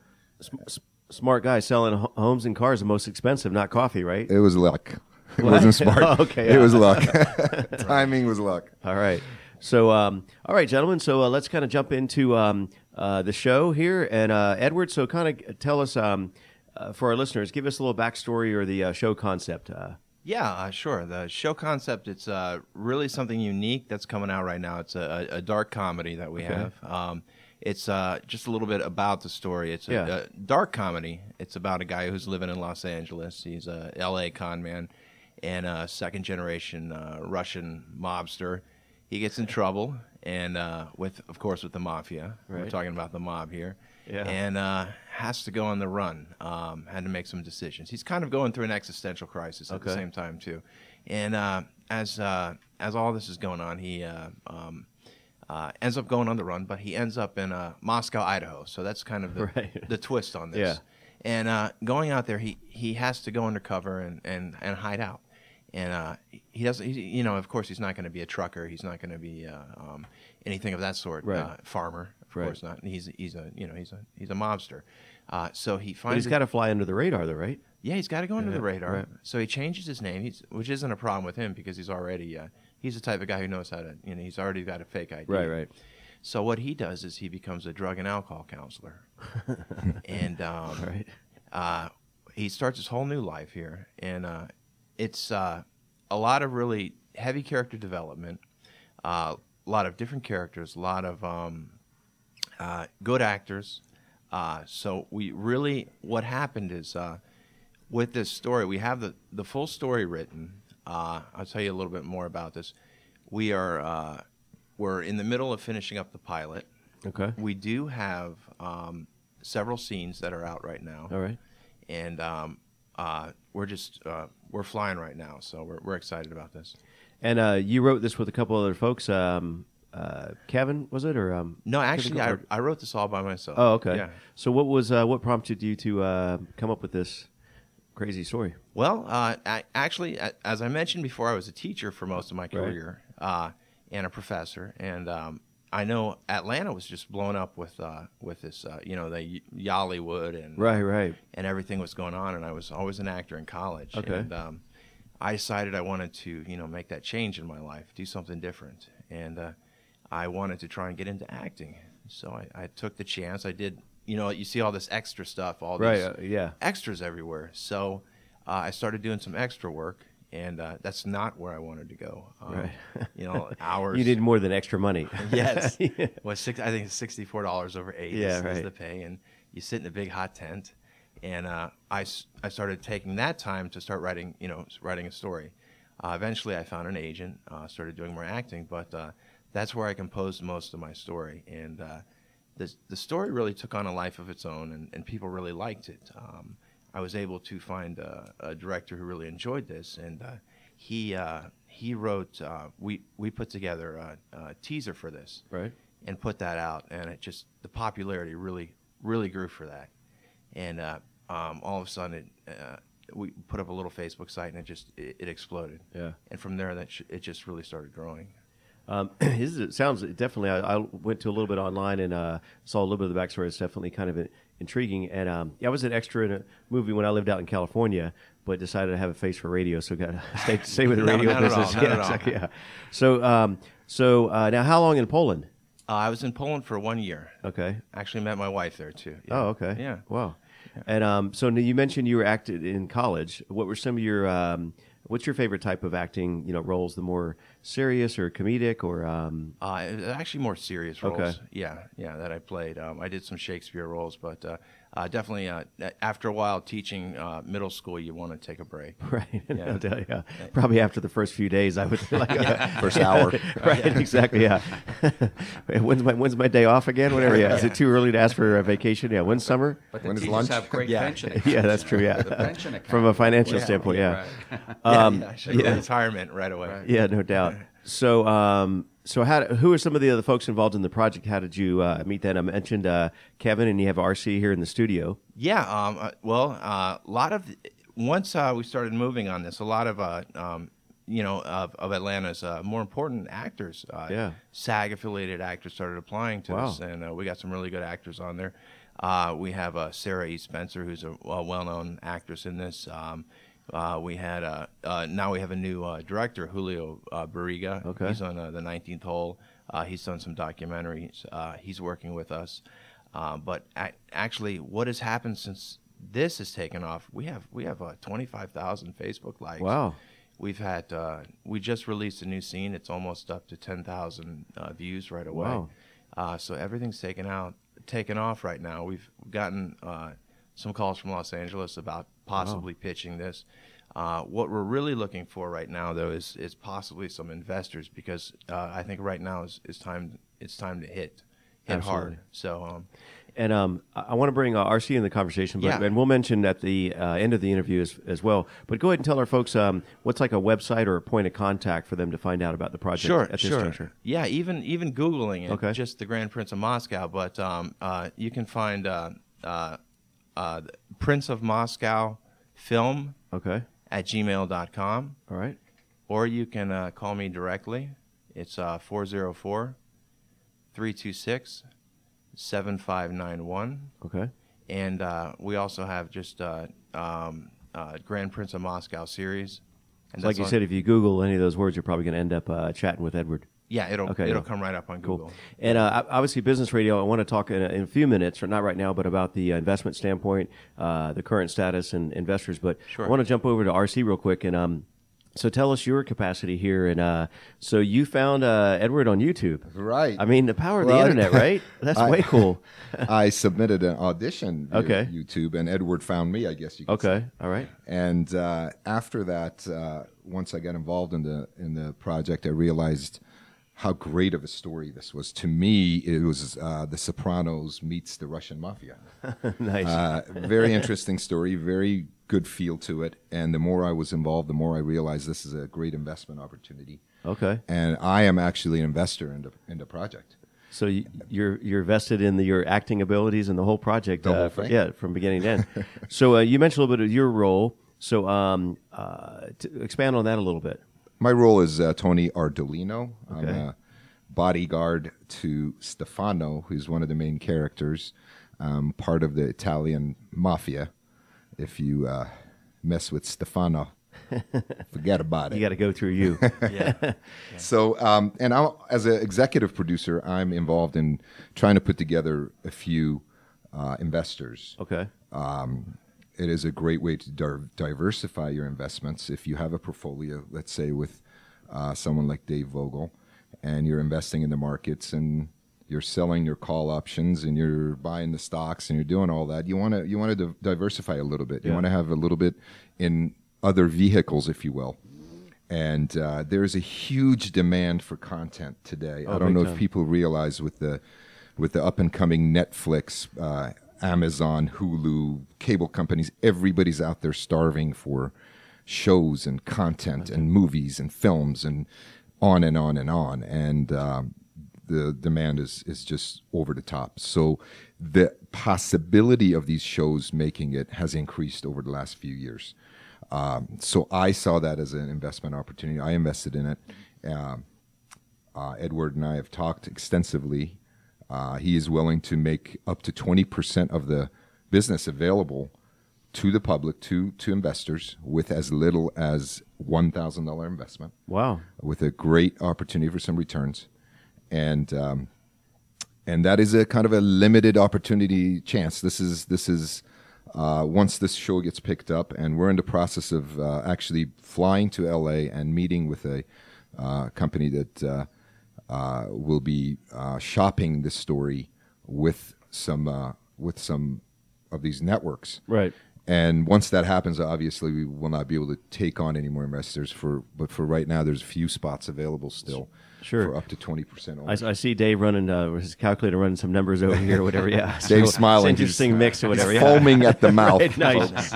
s- smart guy selling ho- homes and cars, the most expensive, not coffee, right? It was luck. It wasn't smart. Oh, okay, It yeah. was luck. Timing was luck. All right. So, um, all right, gentlemen. So uh, let's kind of jump into um, uh, the show here. And uh, Edward, so kind of tell us, um, uh, for our listeners, give us a little backstory or the uh, show concept. Uh, yeah, uh, sure. The show concept, it's uh, really something unique that's coming out right now. It's a, a dark comedy that we Okay. have. Um, it's uh, just a little bit about the story. It's a, Yeah. a dark comedy. It's about a guy who's living in Los Angeles. He's a L A con man and a second generation uh, Russian mobster. He gets in trouble, and uh, with, of course, with the mafia. We're Right. talking about the mob here. Yeah. And uh, has to go on the run. Um, had to make some decisions. He's kind of going through an existential crisis at the Okay. same time too. And uh, as uh, as all this is going on, he uh, um, uh, ends up going on the run, but he ends up in uh, Moscow, Idaho. So that's kind of the, Right. the twist on this. Yeah. And uh, going out there, he, he has to go undercover and, and, and hide out. And uh, he doesn't, he, you know, of course, he's not going to be a trucker. He's not going to be uh, um, anything of that sort. Right. Uh, farmer, of Right. course not. He's he's a you know he's a he's a mobster. Uh, so he but finds. he's it- got to fly under the radar, though, right? yeah, he's got to go under Yeah, the radar. right. So he changes his name, he's, which isn't a problem with him because he's already uh, he's the type of guy who knows how to you know he's already got a fake I D. Right, right. So what he does is he becomes a drug and alcohol counselor, and um, Right. uh, he starts his whole new life here, and uh, it's uh, a lot of really heavy character development, uh, a lot of different characters, a lot of um, uh, good actors. Uh, so we really, what happened is uh, with this story, we have the, the full story written. Uh, I'll tell you a little bit more about this. We are uh, we're in the middle of finishing up the pilot. Okay. We do have um, several scenes that are out right now, All right. and um, uh, we're just uh, we're flying right now. So we're we're excited about this. And uh, you wrote this with a couple other folks. Um, uh, Kevin, was it or um? No, Kevin actually, I, Col- I wrote this all by myself. Oh, okay. Yeah. So what was uh, what prompted you to uh, come up with this crazy story? Well, uh, I, actually, a- as I mentioned before, I was a teacher for most of my career uh, and a professor, and um, I know Atlanta was just blown up with uh, with this, uh, you know, the Y- Yollywood and Right, right. and everything was going on, and I was always an actor in college. Okay. And um, I decided I wanted to, you know, make that change in my life, do something different, and uh, I wanted to try and get into acting. So I, I took the chance. I did, you know, you see all this extra stuff, all Right, these uh, yeah. extras everywhere. So uh, I started doing some extra work, and uh, that's not where I wanted to go. Um, Right. You know, hours. You needed more than extra money. Yes. Yeah. Well, six, I think it's sixty-four dollars over eight Yeah, is, right. is the pay, and you sit in a big hot tent. And uh, I, s- I started taking that time to start writing, you know, s- writing a story. Uh, eventually, I found an agent, uh, started doing more acting, but uh, that's where I composed most of my story. And uh, the the story really took on a life of its own, and, and people really liked it. Um, I was able to find a, a director who really enjoyed this, and uh, he uh, he wrote. Uh, we we put together a, a teaser for this, Right. and put that out, and it just the popularity really really grew for that, and uh, um, all of a sudden it, uh, we put up a little Facebook site, and it just it, it exploded. Yeah. And from there, that sh- it just really started growing. Um, his, it sounds definitely. I, I went to a little bit online and uh, saw a little bit of the backstory. It's definitely kind of intriguing. And um, yeah, I was an extra in a movie when I lived out in California, but decided to have a face for radio, so got to stay, stay with the No, radio not at all, business. not yeah, at all. exactly, yeah. So, um, so uh, now, how long in Poland? Uh, I was in Poland for one year. Okay. Actually, met my wife there too. Yeah. Oh, okay. Yeah. Wow. And um, so now you mentioned you were acted in college. What were some of your um, what's your favorite type of acting? You know, roles, the more serious or comedic or um, Uh, it was actually more serious roles. Okay. Yeah, yeah, that I played. Um, I did some Shakespeare roles, but uh, uh, definitely uh, after a while teaching uh, middle school, you want to take a break. right? Yeah. No doubt, yeah. Probably after the first few days, I would like First hour. right? Exactly. Yeah. when's my when's my day off again? Whatever. Yeah. Is it too early to ask for a vacation? Yeah. When's summer? But the When is teachers lunch? have great Yeah. pension accounts. Yeah, that's true. Yeah. The pension account. From a financial Yeah. standpoint, yeah. Right. Um, yeah, should go to retirement right away. Yeah, no doubt. So, um, so how? Who are some of the other folks involved in the project? How did you uh, meet them? I mentioned uh, Kevin, and you have R C here in the studio. Yeah, um, uh, well, a lot of once uh, we started moving on this, a lot of uh, um, you know of, of Atlanta's uh, more important actors, uh, Yeah. SAG affiliated actors started applying to Wow. us, and uh, we got some really good actors on there. Uh, we have uh, Sarah E. Spencer, who's a, a well-known actress in this. Um, uh, we had uh, uh, now we have a new uh, director, Julio uh, Barriga. Okay. He's on uh, the nineteenth Hole. Uh, he's done some documentaries. Uh, he's working with us. Uh, but a- actually, what has happened since this has taken off? We have we have uh, twenty-five thousand Facebook likes. Wow. We've had uh, we just released a new scene. It's almost up to ten thousand uh, views right away. Wow. Uh, so everything's taken out, taken off right now. We've gotten uh, some calls from Los Angeles about possibly pitching this. Uh, what we're really looking for right now, though, is is possibly some investors, because uh, I think right now is, is time. It's time to hit hit Absolutely. hard. So um, And um, I, I want to bring uh, R C in the conversation, but Yeah. and we'll mention at the uh, end of the interview as, as well. But go ahead and tell our folks um, what's like a website or a point of contact for them to find out about the project sure, at this sure. juncture. Yeah, even even googling it, Okay. just the Grand Prince of Moscow. But um, uh, you can find uh, uh, uh, Prince of Moscow Film Okay. at gmail dot com, All right. or you can uh, call me directly. It's uh, four oh four, three two six, seven five nine one. Okay. And uh, we also have just uh, um, uh, Grand Prince of Moscow series. And Like that's you on- said, if you Google any of those words, you're probably going to end up uh, chatting with Edward. yeah, it'll Okay, it'll yeah. come right up on Cool. Google. And uh, obviously, Business Radio, I want to talk in a, in a few minutes, or not right now, but about the uh, investment standpoint, uh, the current status and investors. But Sure. I want to jump over to R C real quick. And um, so tell us your capacity here. And uh, so you found uh, Edward on YouTube. Right. I mean, the power of Well, the I- internet, right? That's I- way cool. I submitted an audition via Okay. YouTube, and Edward found me, I guess you could say. Okay. All right. And uh, after that, uh, once I got involved in the in the project, I realized how great of a story this was. To me, it was uh, The Sopranos meets the Russian mafia. Nice. Uh, very interesting story, very good feel to it. And the more I was involved, the more I realized this is a great investment opportunity. Okay. And I am actually an investor in the, in the project. So you, you're you're vested in the, your acting abilities and the whole project. The whole uh, thing? Yeah, from beginning to end. So uh, you mentioned a little bit of your role. So um, uh, to expand on that a little bit. My role is uh, Tony Ardolino. I'm Okay. a bodyguard to Stefano, who's one of the main characters, um, part of the Italian mafia. If you uh, mess with Stefano, forget about it. You got to go through you. Yeah. So, um, and I'm, as an executive producer, I'm involved in trying to put together a few uh, investors. Okay. It is a great way to di- diversify your investments. If you have a portfolio, let's say with uh, someone like Dave Vogel, and you're investing in the markets and you're selling your call options and you're buying the stocks and you're doing all that, you want to you want to di- diversify a little bit. You Yeah. want to have a little bit in other vehicles, if you will. And uh, there is a huge demand for content today. Oh, I don't big know time. if people realize with the with the up and coming Netflix, uh, Amazon, Hulu, cable companies, everybody's out there starving for shows and content and movies and films and on and on and on. And um, the demand is, is just over the top. So the possibility of these shows making it has increased over the last few years. Um, so I saw that as an investment opportunity. I invested in it. Um uh, Edward and I have talked extensively. Uh, he is willing to make up to twenty percent of the business available to the public, to, to investors, with as little as one thousand dollars investment, Wow. with a great opportunity for some returns. And um, and that is a kind of a limited opportunity chance. This is, this is uh, once this show gets picked up, and we're in the process of uh, actually flying to L A and meeting with a uh, company that uh, uh, will be uh, shopping this story with some uh, with some of these networks. Right. And once that happens, obviously we will not be able to take on any more investors. For but for right now, there's a few spots available still. Sure. For up to twenty percent. I, I see Dave running uh, his calculator, running some numbers over here, or whatever. Yeah, Dave's smiling. It's an interesting mix or whatever. He's yeah. foaming at the mouth. Right, nice.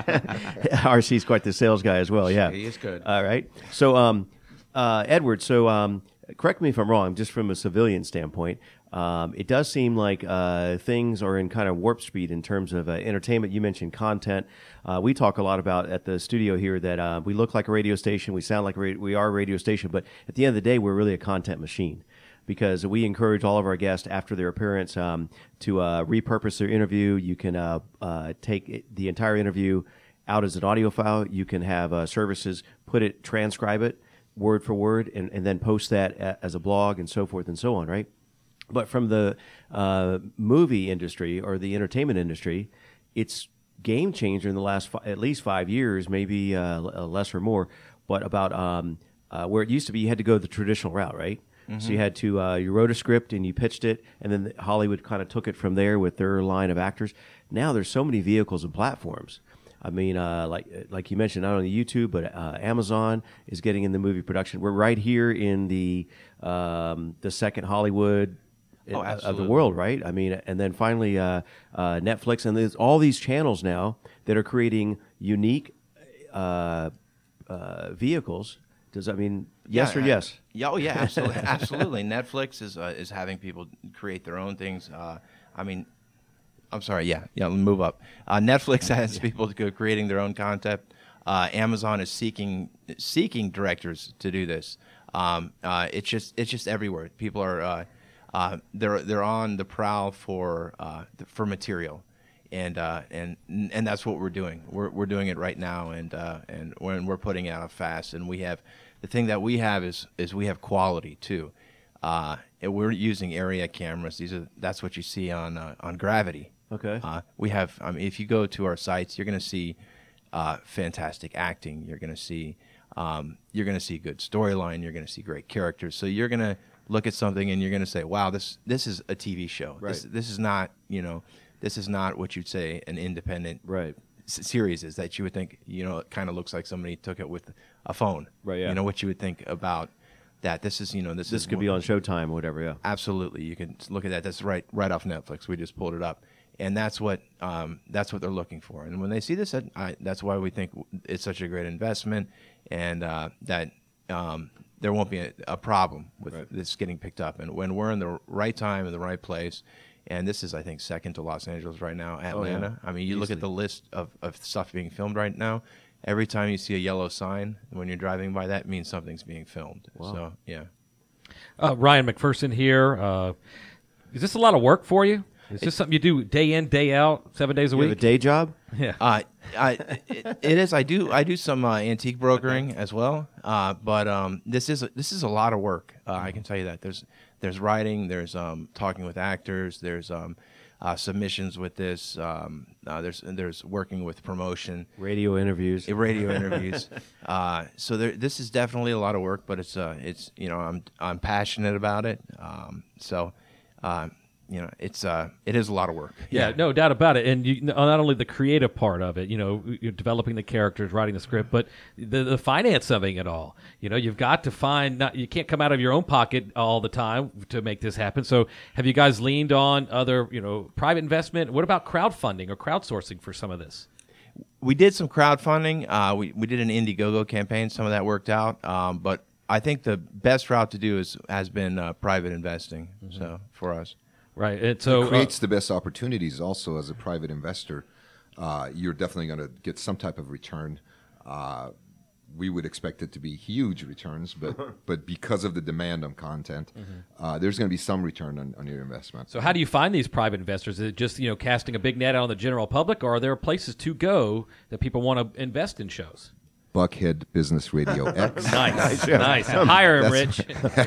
R C's quite the sales guy as well. Yeah, He is good. All right. So, um, uh, Edward. So, um, correct me if I'm wrong. Just from a civilian standpoint, um, it does seem like uh, things are in kind of warp speed in terms of uh, entertainment. You mentioned content. Uh, we talk a lot about at the studio here that uh, we look like a radio station. We sound like a ra- we are a radio station, but at the end of the day, we're really a content machine. Because we encourage all of our guests after their appearance um, to uh, repurpose their interview. You can uh, uh, take it, the entire interview out as an audio file. You can have uh, services put it, transcribe it word for word, and, and then post that a, as a blog and so forth and so on, right? But from the uh, movie industry or the entertainment industry, it's game changer in the last fi- at least five years, maybe uh, l- less or more, but about um, uh, where it used to be you had to go the traditional route, right? So you had to, uh, you wrote a script and you pitched it, and then Hollywood kind of took it from there with their line of actors. Now there's so many vehicles and platforms. I mean, uh, like like you mentioned, not only YouTube, but uh, Amazon is getting in the movie production. We're right here in the um, the second Hollywood Oh, of the absolutely. world, right? I mean, and then finally uh, uh, Netflix, and there's all these channels now that are creating unique uh, uh, vehicles. Does that mean yes Yeah, or I- yes? Yeah, oh yeah, absolutely. absolutely. Netflix is uh, is having people create their own things. Uh, I mean, I'm sorry. Yeah, yeah. Let me move up. Uh, Netflix has people to go creating their own content. Uh, Amazon is seeking seeking directors to do this. Um, uh, it's just it's just everywhere. People are uh, uh, they're they're on the prowl for uh, for material. And uh, and and that's what we're doing. We're we're doing it right now, and uh, and we're, we're putting it out fast. And we have the thing that we have is is we have quality too. Uh, and we're using area cameras. These are that's what you see on uh, on Gravity. Okay. Uh, we have. I mean, if you go to our sites, you're going to see uh, fantastic acting. You're going to see um, you're going to see good storyline. You're going to see great characters. So you're going to look at something and you're going to say, "Wow, this this is a T V show. Right. This this is not you know." This is not what you'd say an independent Right. s- series is. That you would think, you know, it kind of looks like somebody took it with a phone. Right, yeah. You know, what you would think about that this is you know this This is could be on Showtime or whatever. Yeah. Absolutely, you can look at that. That's right, right off Netflix. We just pulled it up, and that's what um, that's what they're looking for. And when they see this, I, that's why we think it's such a great investment, and uh, that um, there won't be a, a problem with Right. this getting picked up. And when we're in the right time in the right place, and this is, I think, second to Los Angeles right now, Atlanta. Oh, yeah. I mean, you look at the list of, of stuff being filmed right now. Every time you see a yellow sign when you're driving by, that means something's being filmed. Wow. So yeah. Uh, Ryan McPherson here. Uh, is this a lot of work for you? Is this something you do day in, day out, seven days a You have week? a day job? Yeah. Uh, I, it, it is. I do. I do some uh, antique brokering as well. Uh, but um, this is a, this is a lot of work. Uh, I can tell you that. There's there's writing. There's um, talking with actors. There's um, uh, submissions with this. Um, uh, there's there's working with promotion, Radio interviews. uh, radio interviews. uh, so there, this is definitely a lot of work. But it's uh, it's you know I'm I'm passionate about it. Um, so. Uh, You know, it's uh, it is a lot of work. Yeah, no doubt about it. And you, not only the creative part of it, you know, you're developing the characters, writing the script, but the, the finance of it all. You know, you've got to find, not, you can't come out of your own pocket all the time to make this happen. So have you guys leaned on other, you know, private investment? What about crowdfunding or crowdsourcing for some of this? We did some crowdfunding. Uh, we, we did an Indiegogo campaign. Some of that worked out. Um, but I think the best route to do is has been uh, private investing. Mm-hmm. So for us. Right. And so It uh, creates the best opportunities also as a private investor. Uh, you're definitely going to get some type of return. Uh, we would expect it to be huge returns, but but because of the demand on content, uh, there's going to be some return on, on your investment. So how do you find these private investors? Is it just, you know, casting a big net out on the general public, or are there places to go that people want to invest in shows? Buckhead Business Radio X. Nice, nice. Hire him, Rich.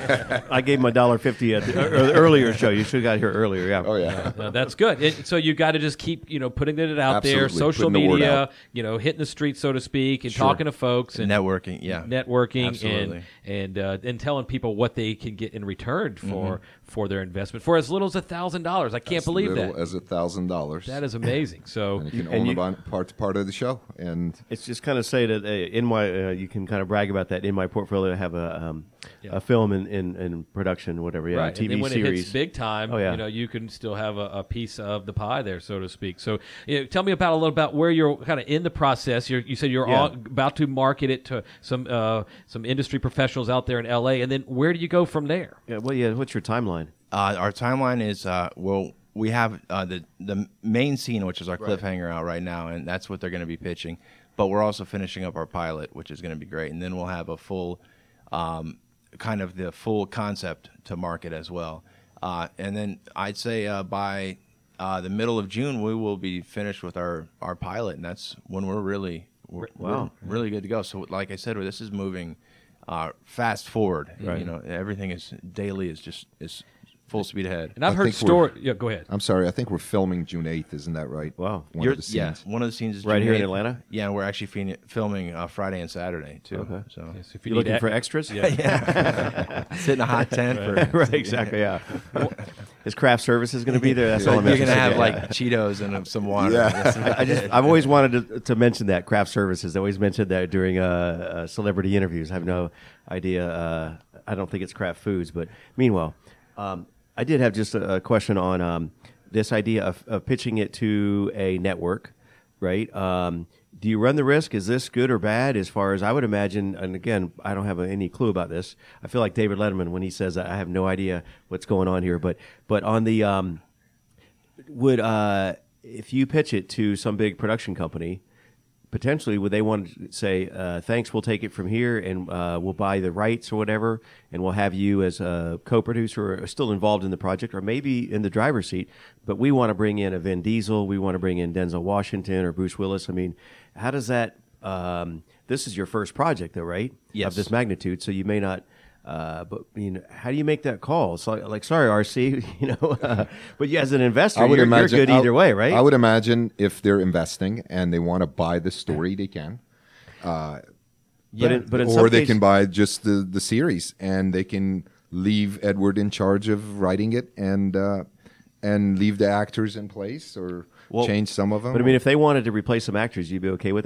I gave him a dollar fifty at the ear- earlier show. You should have got here earlier. Yeah. Oh, yeah. No, that's good. It, so you got to just keep, you know, putting it out there, Absolutely. social Putting the word media, out. you know, hitting the streets, so to speak, and Sure. talking to folks and Networking, yeah. networking, Absolutely. and and uh, and telling people what they can get in return for for their investment for as little as a thousand dollars. I can't As believe little that. as a thousand dollars. That is amazing. So And you can And own you- a bon- part part of the show, and It's just kind of say that uh, in my, uh, you can kind of brag about that in my portfolio. I have a um, Yeah. a film in, in, in production, whatever. Yeah, right, a T V and then when series. it hits big time, Oh, yeah. you know, you can still have a, a piece of the pie there, so to speak. So, you know, tell me about a little about where you're kind of in the process. You're, you said you're Yeah. on, about to market it to some uh, some industry professionals out there in L A, and then where do you go from there? Yeah, well, yeah. What's your timeline? Uh, our timeline is uh, well, we have uh, the the main scene, which is our cliffhanger out right now, and that's what they're going to be pitching. But we're also finishing up our pilot, which is going to be great, and then we'll have a full, um, kind of the full concept to market as well. Uh, and then I'd say uh, by uh, the middle of June, we will be finished with our, our pilot, and that's when we're really we're, Wow. we're really good to go. So, like I said, this is moving uh, fast forward. Right. You know, everything is daily is just is full speed ahead. And I've I heard think we're- story. Yeah, go ahead. I'm sorry, I think we're filming June eighth, isn't that right? Wow. One You're- of the yeah, scenes. one of the scenes is Right June here in eighth. Atlanta? Yeah, and we're actually fin- filming uh, Friday and Saturday too. Okay. So Yes, if You need looking ex- for extras? Yeah. sit in a hot tent for right. Exactly. Yeah. Is craft services going to be there? That's all I'm You're gonna asking. have Yeah. like Cheetos and uh, some water. Yeah. I just, I've always wanted to, to mention that craft services. I always mentioned that during uh, uh, celebrity interviews. I have no idea. Uh, I don't think it's craft foods, but meanwhile, um, I did have just a, a question on um, this idea of, of pitching it to a network, right? Um, do you run the risk? Is this good or bad? As far as I would imagine, and again, I don't have any clue about this. I feel like David Letterman when he says, "I have no idea what's going on here." But but on the um, would uh, if you pitch it to some big production company, potentially would they want to say, uh, thanks, we'll take it from here and uh, we'll buy the rights or whatever, and we'll have you as a co-producer or still involved in the project or maybe in the driver's seat, but we want to bring in a Vin Diesel, we want to bring in Denzel Washington or Bruce Willis. I mean, how does that, um, this is your first project though, right? Yes. Of this magnitude, so you may not, uh, but you know, how do you make that call? So like, sorry, R C, you know, uh, but you as an investor, I would you're, imagine you're good I- either way, right? I would imagine if they're investing and they want to buy the story, they can. but in, but in or some they case- can buy just the, the series, and they can leave Edward in charge of writing it, and uh, and leave the actors in place, or Well, change some of them. But I mean, if they wanted to replace some actors, you'd be okay with that?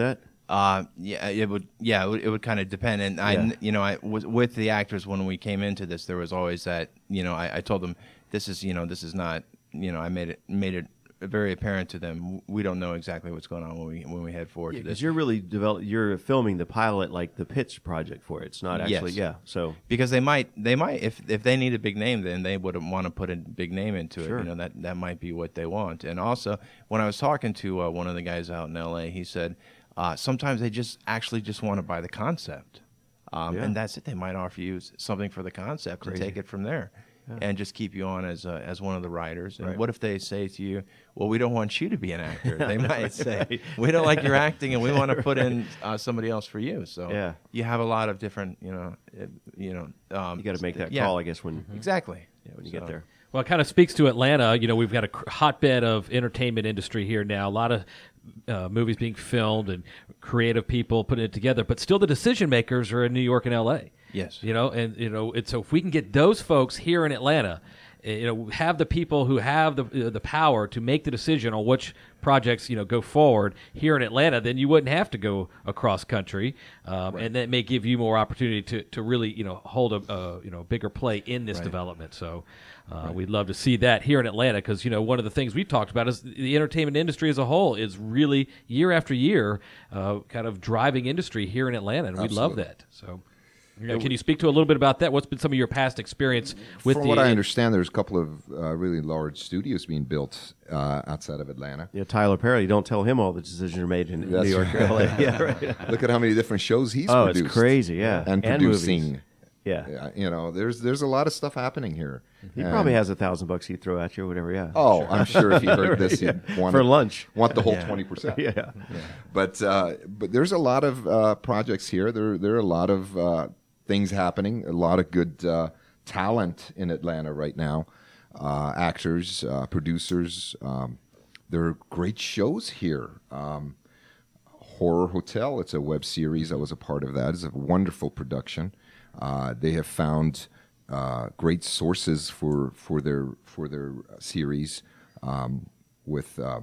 Uh, yeah, it would. Yeah, it would, it would kind of depend. And I, Yeah. you know, I was with the actors when we came into this. There was always that. You know, I, I told them this is, you know, this is not. You know, I made it made it very apparent to them. We don't know exactly what's going on when we when we head forward to Because this. you're really develop, you're filming the pilot like the pitch project for it. It's not actually, Yes. yeah. So Because they might, they might, if if they need a big name, then they would want to put a big name into Sure. it. You know, that that might be what they want. And also, when I was talking to uh, one of the guys out in L A, he said uh, sometimes they just actually just want to buy the concept, um, Yeah. and that's it. They might offer you s- something for the concept and take it from there. And just keep you on as uh, as one of the writers. And Right. what if they say to you, "Well, we don't want you to be an actor"? They might say, "We don't like your acting, and we want to put in uh, somebody else for you." So Yeah. you have a lot of different, you know, it, you know. Um, you got to make that yeah, call, I guess, when Exactly. yeah, when you So- get there. Well, it kind of speaks to Atlanta. You know, we've got a cr- hotbed of entertainment industry here now. A lot of uh, movies being filmed and creative people putting it together, but still the decision makers are in New York and L A. Yes. You know, and you know, it's so if we can get those folks here in Atlanta, eh, you know, have the people who have the uh, the power to make the decision on which projects you know go forward here in Atlanta, then you wouldn't have to go across country, um, and that may give you more opportunity to, to really you know hold a uh, you know bigger play in this Right. development. So. Uh, We'd love to see that here in Atlanta because, you know, one of the things we've talked about is the entertainment industry as a whole is really year after year uh, kind of driving industry here in Atlanta, and we love Absolutely. that. So, you know, can you speak to a little bit about that? What's been some of your past experience with From the? what I understand, there's a couple of uh, really large studios being built uh, outside of Atlanta. Yeah, Tyler Perry, don't tell him all the decisions are made in That's New York or right. L A. Yeah, right. Look at how many different shows he's Oh, produced. it's crazy, yeah. And, And producing. movies. Yeah. Yeah, you know, there's there's a lot of stuff happening here. He And- probably has a thousand bucks he'd throw at you or whatever, yeah. Oh, I'm sure if he heard this, he'd want For lunch. want the whole Yeah. twenty percent. Yeah. But uh, but there's a lot of uh, projects here. There there are a lot of uh, things happening. A lot of good uh, talent in Atlanta right now. Uh, actors, uh, producers. Um, there are great shows here. Um, Horror Hotel. It's a web series. I was a part of that. It's a wonderful production. Uh, they have found uh, great sources for for their for their series um, with uh,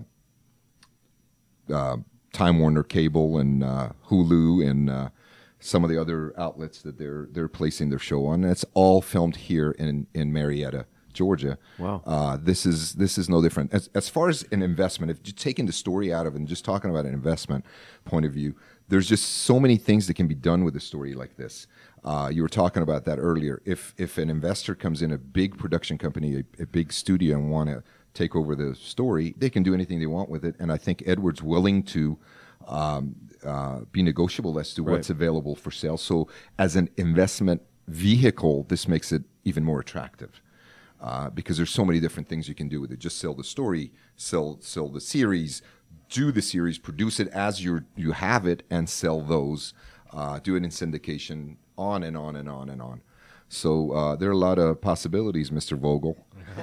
uh, Time Warner Cable and uh, Hulu and uh, some of the other outlets that they're they're placing their show on. And it's all filmed here in in Marietta, Georgia. Wow. Uh, this is this is no different. As as far as an investment, if you're taking the story out of it and just talking about an investment point of view, there's just so many things that can be done with a story like this. Uh, you were talking about that earlier. If if an investor comes in, a big production company, a, a big studio, and want to take over the story, they can do anything they want with it. And I think Edward's willing to um, uh, be negotiable as to what's Right. available for sale. So as an investment vehicle, this makes it even more attractive. Uh, because there's so many different things you can do with it. Just sell the story, sell sell the series, do the series, produce it as you you have it, and sell those. Uh, do it in syndication, on and on and on and on. So uh, there are a lot of possibilities, Mister Vogel,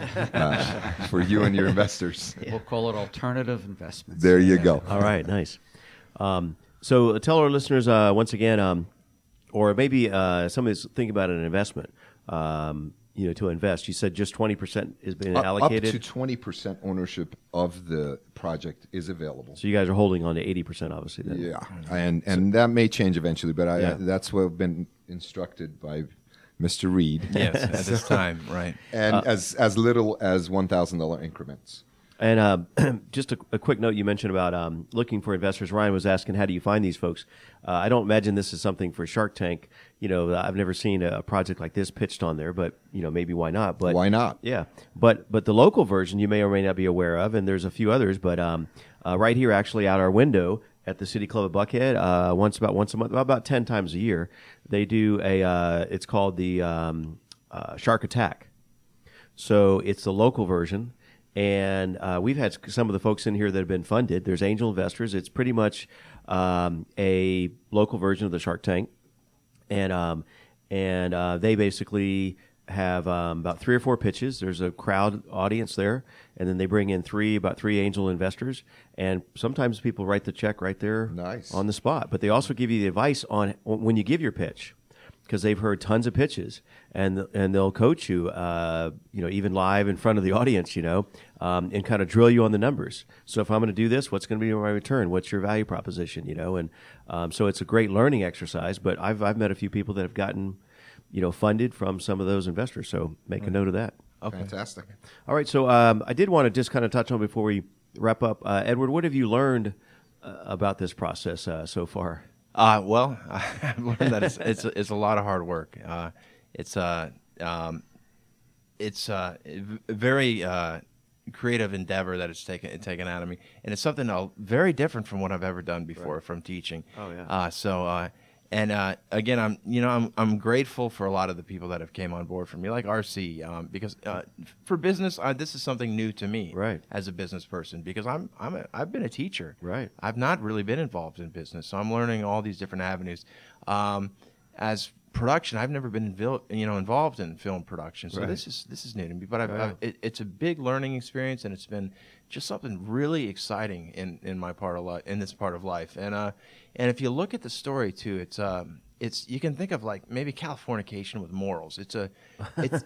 uh, for you and your investors. We'll call it alternative investments. There you go. All right, nice. Um, so uh, tell our listeners uh, once again, um, or maybe uh, somebody's thinking about an investment, um, you know, to invest. You said just twenty percent has been Up- allocated. Up to twenty percent ownership of the project is available. So you guys are holding on to eighty percent, obviously. Then. Yeah, and and that may change eventually, but I, Yeah. that's what I've been instructed by Mister Reed. Yes, at this time, right. And as as little as one thousand dollar increments. And uh, just a, a quick note, you mentioned about um, looking for investors. Ryan was asking, how do you find these folks? Uh, I don't imagine this is something for Shark Tank. You know, I've never seen a, a project like this pitched on there, but you know, maybe why not? But Why not? Yeah, but but the local version you may or may not be aware of, and there's a few others. But um, uh, right here, actually, out our window at the City Club of Buckhead, uh, once about once a month, about ten times a year, they do a. Uh, it's called the um, uh, Shark Attack. So it's the local version. And uh, we've had some of the folks in here that have been funded. There's angel investors. It's pretty much um, a local version of the Shark Tank, and um, and uh, they basically have um, about three or four pitches. There's a crowd audience there, and then they bring in three about three angel investors, and sometimes people write the check right there Nice. on the spot. But they also give you the advice on when you give your pitch. because they've heard tons of pitches, and and they'll coach you, uh, you know, even live in front of the audience, you know, um, and kind of drill you on the numbers. So if I'm going to do this, what's going to be my return? What's your value proposition, you know? And um, so it's a great learning exercise. But I've I've met a few people that have gotten, you know, funded from some of those investors. So make a note of that. Okay. Fantastic. All right. So um, I did want to just kind of touch on before we wrap up, uh, Edward. What have you learned uh, about this process uh, so far? Uh, well, I've learned that it's it's, it's a lot of hard work. Uh, it's uh, um, it's uh, a very uh, creative endeavor that it's taken taken out of me, and it's something uh, very different from what I've ever done before right. from teaching. Oh yeah. Uh, so uh, and uh, again, I'm you know I'm I'm grateful for a lot of the people that have came on board for me, like R C, um, because uh, for business, uh, this is something new to me, right. as a business person, because I'm I'm a, I've been a teacher, right. I've not really been involved in business, so I'm learning all these different avenues. Um, as production, I've never been involved, you know, involved in film production, so right. this is this is new to me. But I've, right. I've, it, it's a big learning experience, and it's been just something really exciting in, in my part of life, in this part of life. And uh, and if you look at the story too, it's um, it's you can think of like maybe Californication with morals. It's a, it's.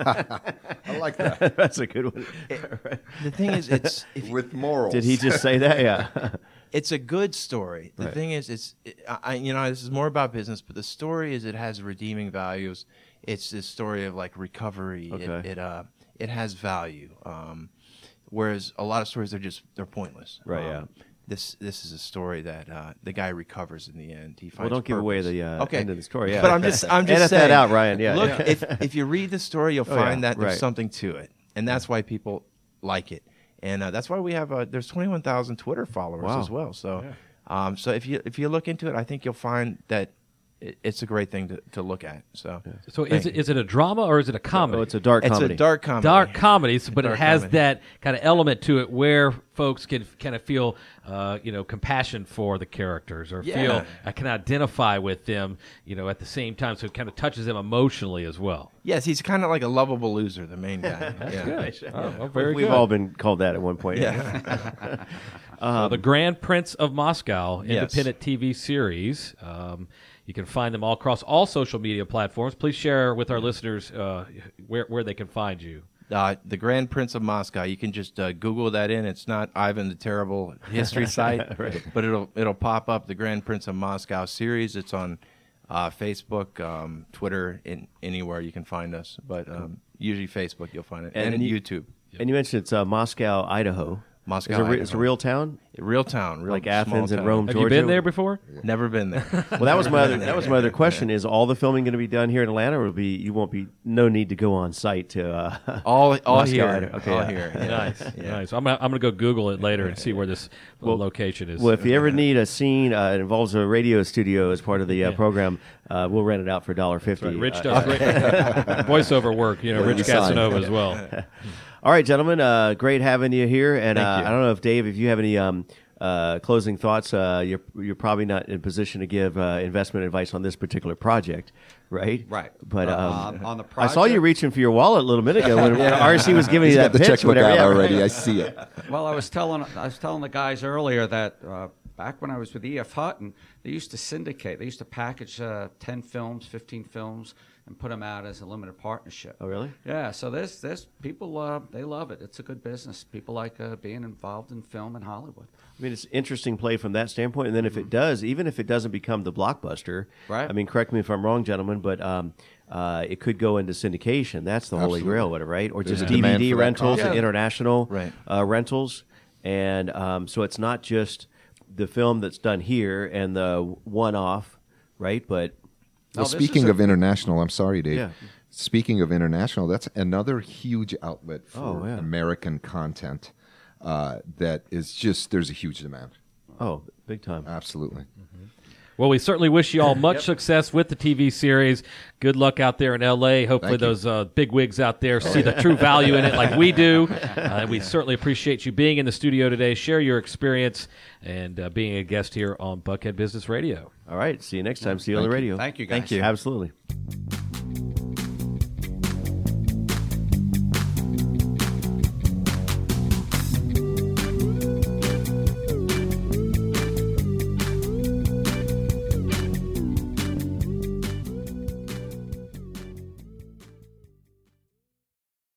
I like that. That's a good one. It, the thing is, it's if you, with morals. Did he just say that? Yeah. It's a good story. The right. thing is, it's it, I, you know this is more about business, but the story is it has redeeming values. It's this story of like recovery. Okay. It it, uh, it has value. Um, whereas a lot of stories are just they're pointless. Right. Um, Yeah. This this is a story that uh, the guy recovers in the end. He finds. Well, don't give purpose. away the uh, okay. end of the story. Yeah. But I'm just I'm just edit saying. that out, Ryan. Yeah. Look, yeah. if if you read the story, you'll Oh, find yeah. that there's Right. something to it, and that's why people like it, and uh, that's why we have uh, there's twenty-one thousand Twitter followers Wow. as well. So, um, so if you if you look into it, I think you'll find that it, it's a great thing to, to look at. So, So is thank it, you. is it a drama or is it a comedy? Oh, it's a dark It's comedy. a dark comedy. Dark comedies, but it Dark has comedy. that kind of element to it where folks can kind of feel, uh, you know, compassion for the characters or Yeah. feel uh, can identify with them, you know, at the same time. So it kind of touches them emotionally as well. Yes, he's kind of like a lovable loser, the main guy. yeah. Good. Oh, well, very We've good. all been called that at one point. Yeah. Uh, the Grand Prince of Moscow Yes. independent T V series. Um, you can find them all across all social media platforms. Please share with our listeners uh, where where they can find you. Uh, the Grand Prince of Moscow. You can just uh, Google that in. It's not Ivan the Terrible history site, Right. but it'll it'll pop up. The Grand Prince of Moscow series. It's on uh, Facebook, um, Twitter, in anywhere you can find us. But um, usually Facebook, you'll find it, and, And in you- YouTube. And you mentioned it's uh, Moscow, Idaho. Moscow, Is it re- Idaho. it's a real town, Real town, real like small Athens and town. Rome, Have Georgia. you been there before? Never been there. Well, that was my other that was my other question. Is all the filming going to be done here in Atlanta, or will be you won't be no need to go on site to uh, all all Moscow, here. Idaho. Okay, all yeah. here. Yeah. Nice, Yeah. nice. I'm gonna, I'm gonna go Google it later and see where this little location is. Well, if you ever need a scene, uh, it involves a radio studio as part of the uh, Yeah. program. Uh, we'll rent it out for a dollar fifty. Right, Rich Uh, does great voiceover work. You know, Rich you sign. Casanova as well. all right, gentlemen, uh, great having you here. And Thank uh, you. I don't know if Dave, if you have any um, uh, closing thoughts. Uh, you're you're probably not in position to give uh, investment advice on this particular project, right? Right. But Uh, um, on the I saw you project- reaching for your wallet a little minute ago when, when R C was giving He's you got that the pitch. checkbook whatever. out Yeah, already. right. I see it. Well, I was telling I was telling the guys earlier that uh, back when I was with E F Hutton, they used to syndicate. They used to package uh, ten films, fifteen films, and put them out as a limited partnership. Oh, really? Yeah. So there's there's people uh, they love it. It's a good business. People like uh, being involved in film in Hollywood. I mean, it's interesting play from that standpoint. And then if it does, even if it doesn't become the blockbuster, Right. I mean, correct me if I'm wrong, gentlemen, but um, uh, it could go into syndication. That's the holy Absolutely. grail, whatever, right? Or There's just a demand D V D for that rentals and content. international Right. uh, rentals. And um, so it's not just the film that's done here and the one-off, right? But No, Well, this speaking is a- of international, I'm sorry, Dave. Yeah. Speaking of international, that's another huge outlet for Oh, yeah. American content uh, that is just, there's a huge demand. oh, big time. Absolutely. Well, we certainly wish you all much success with the T V series. Good luck out there in L A. Hopefully Thank you. those uh, big wigs out there see the true value in it like we do. Uh, we certainly appreciate you being in the studio today, share your experience, and uh, being a guest here on Buckhead Business Radio. All right. See you next time. See you on the radio. Thank you, guys. Thank you. Absolutely.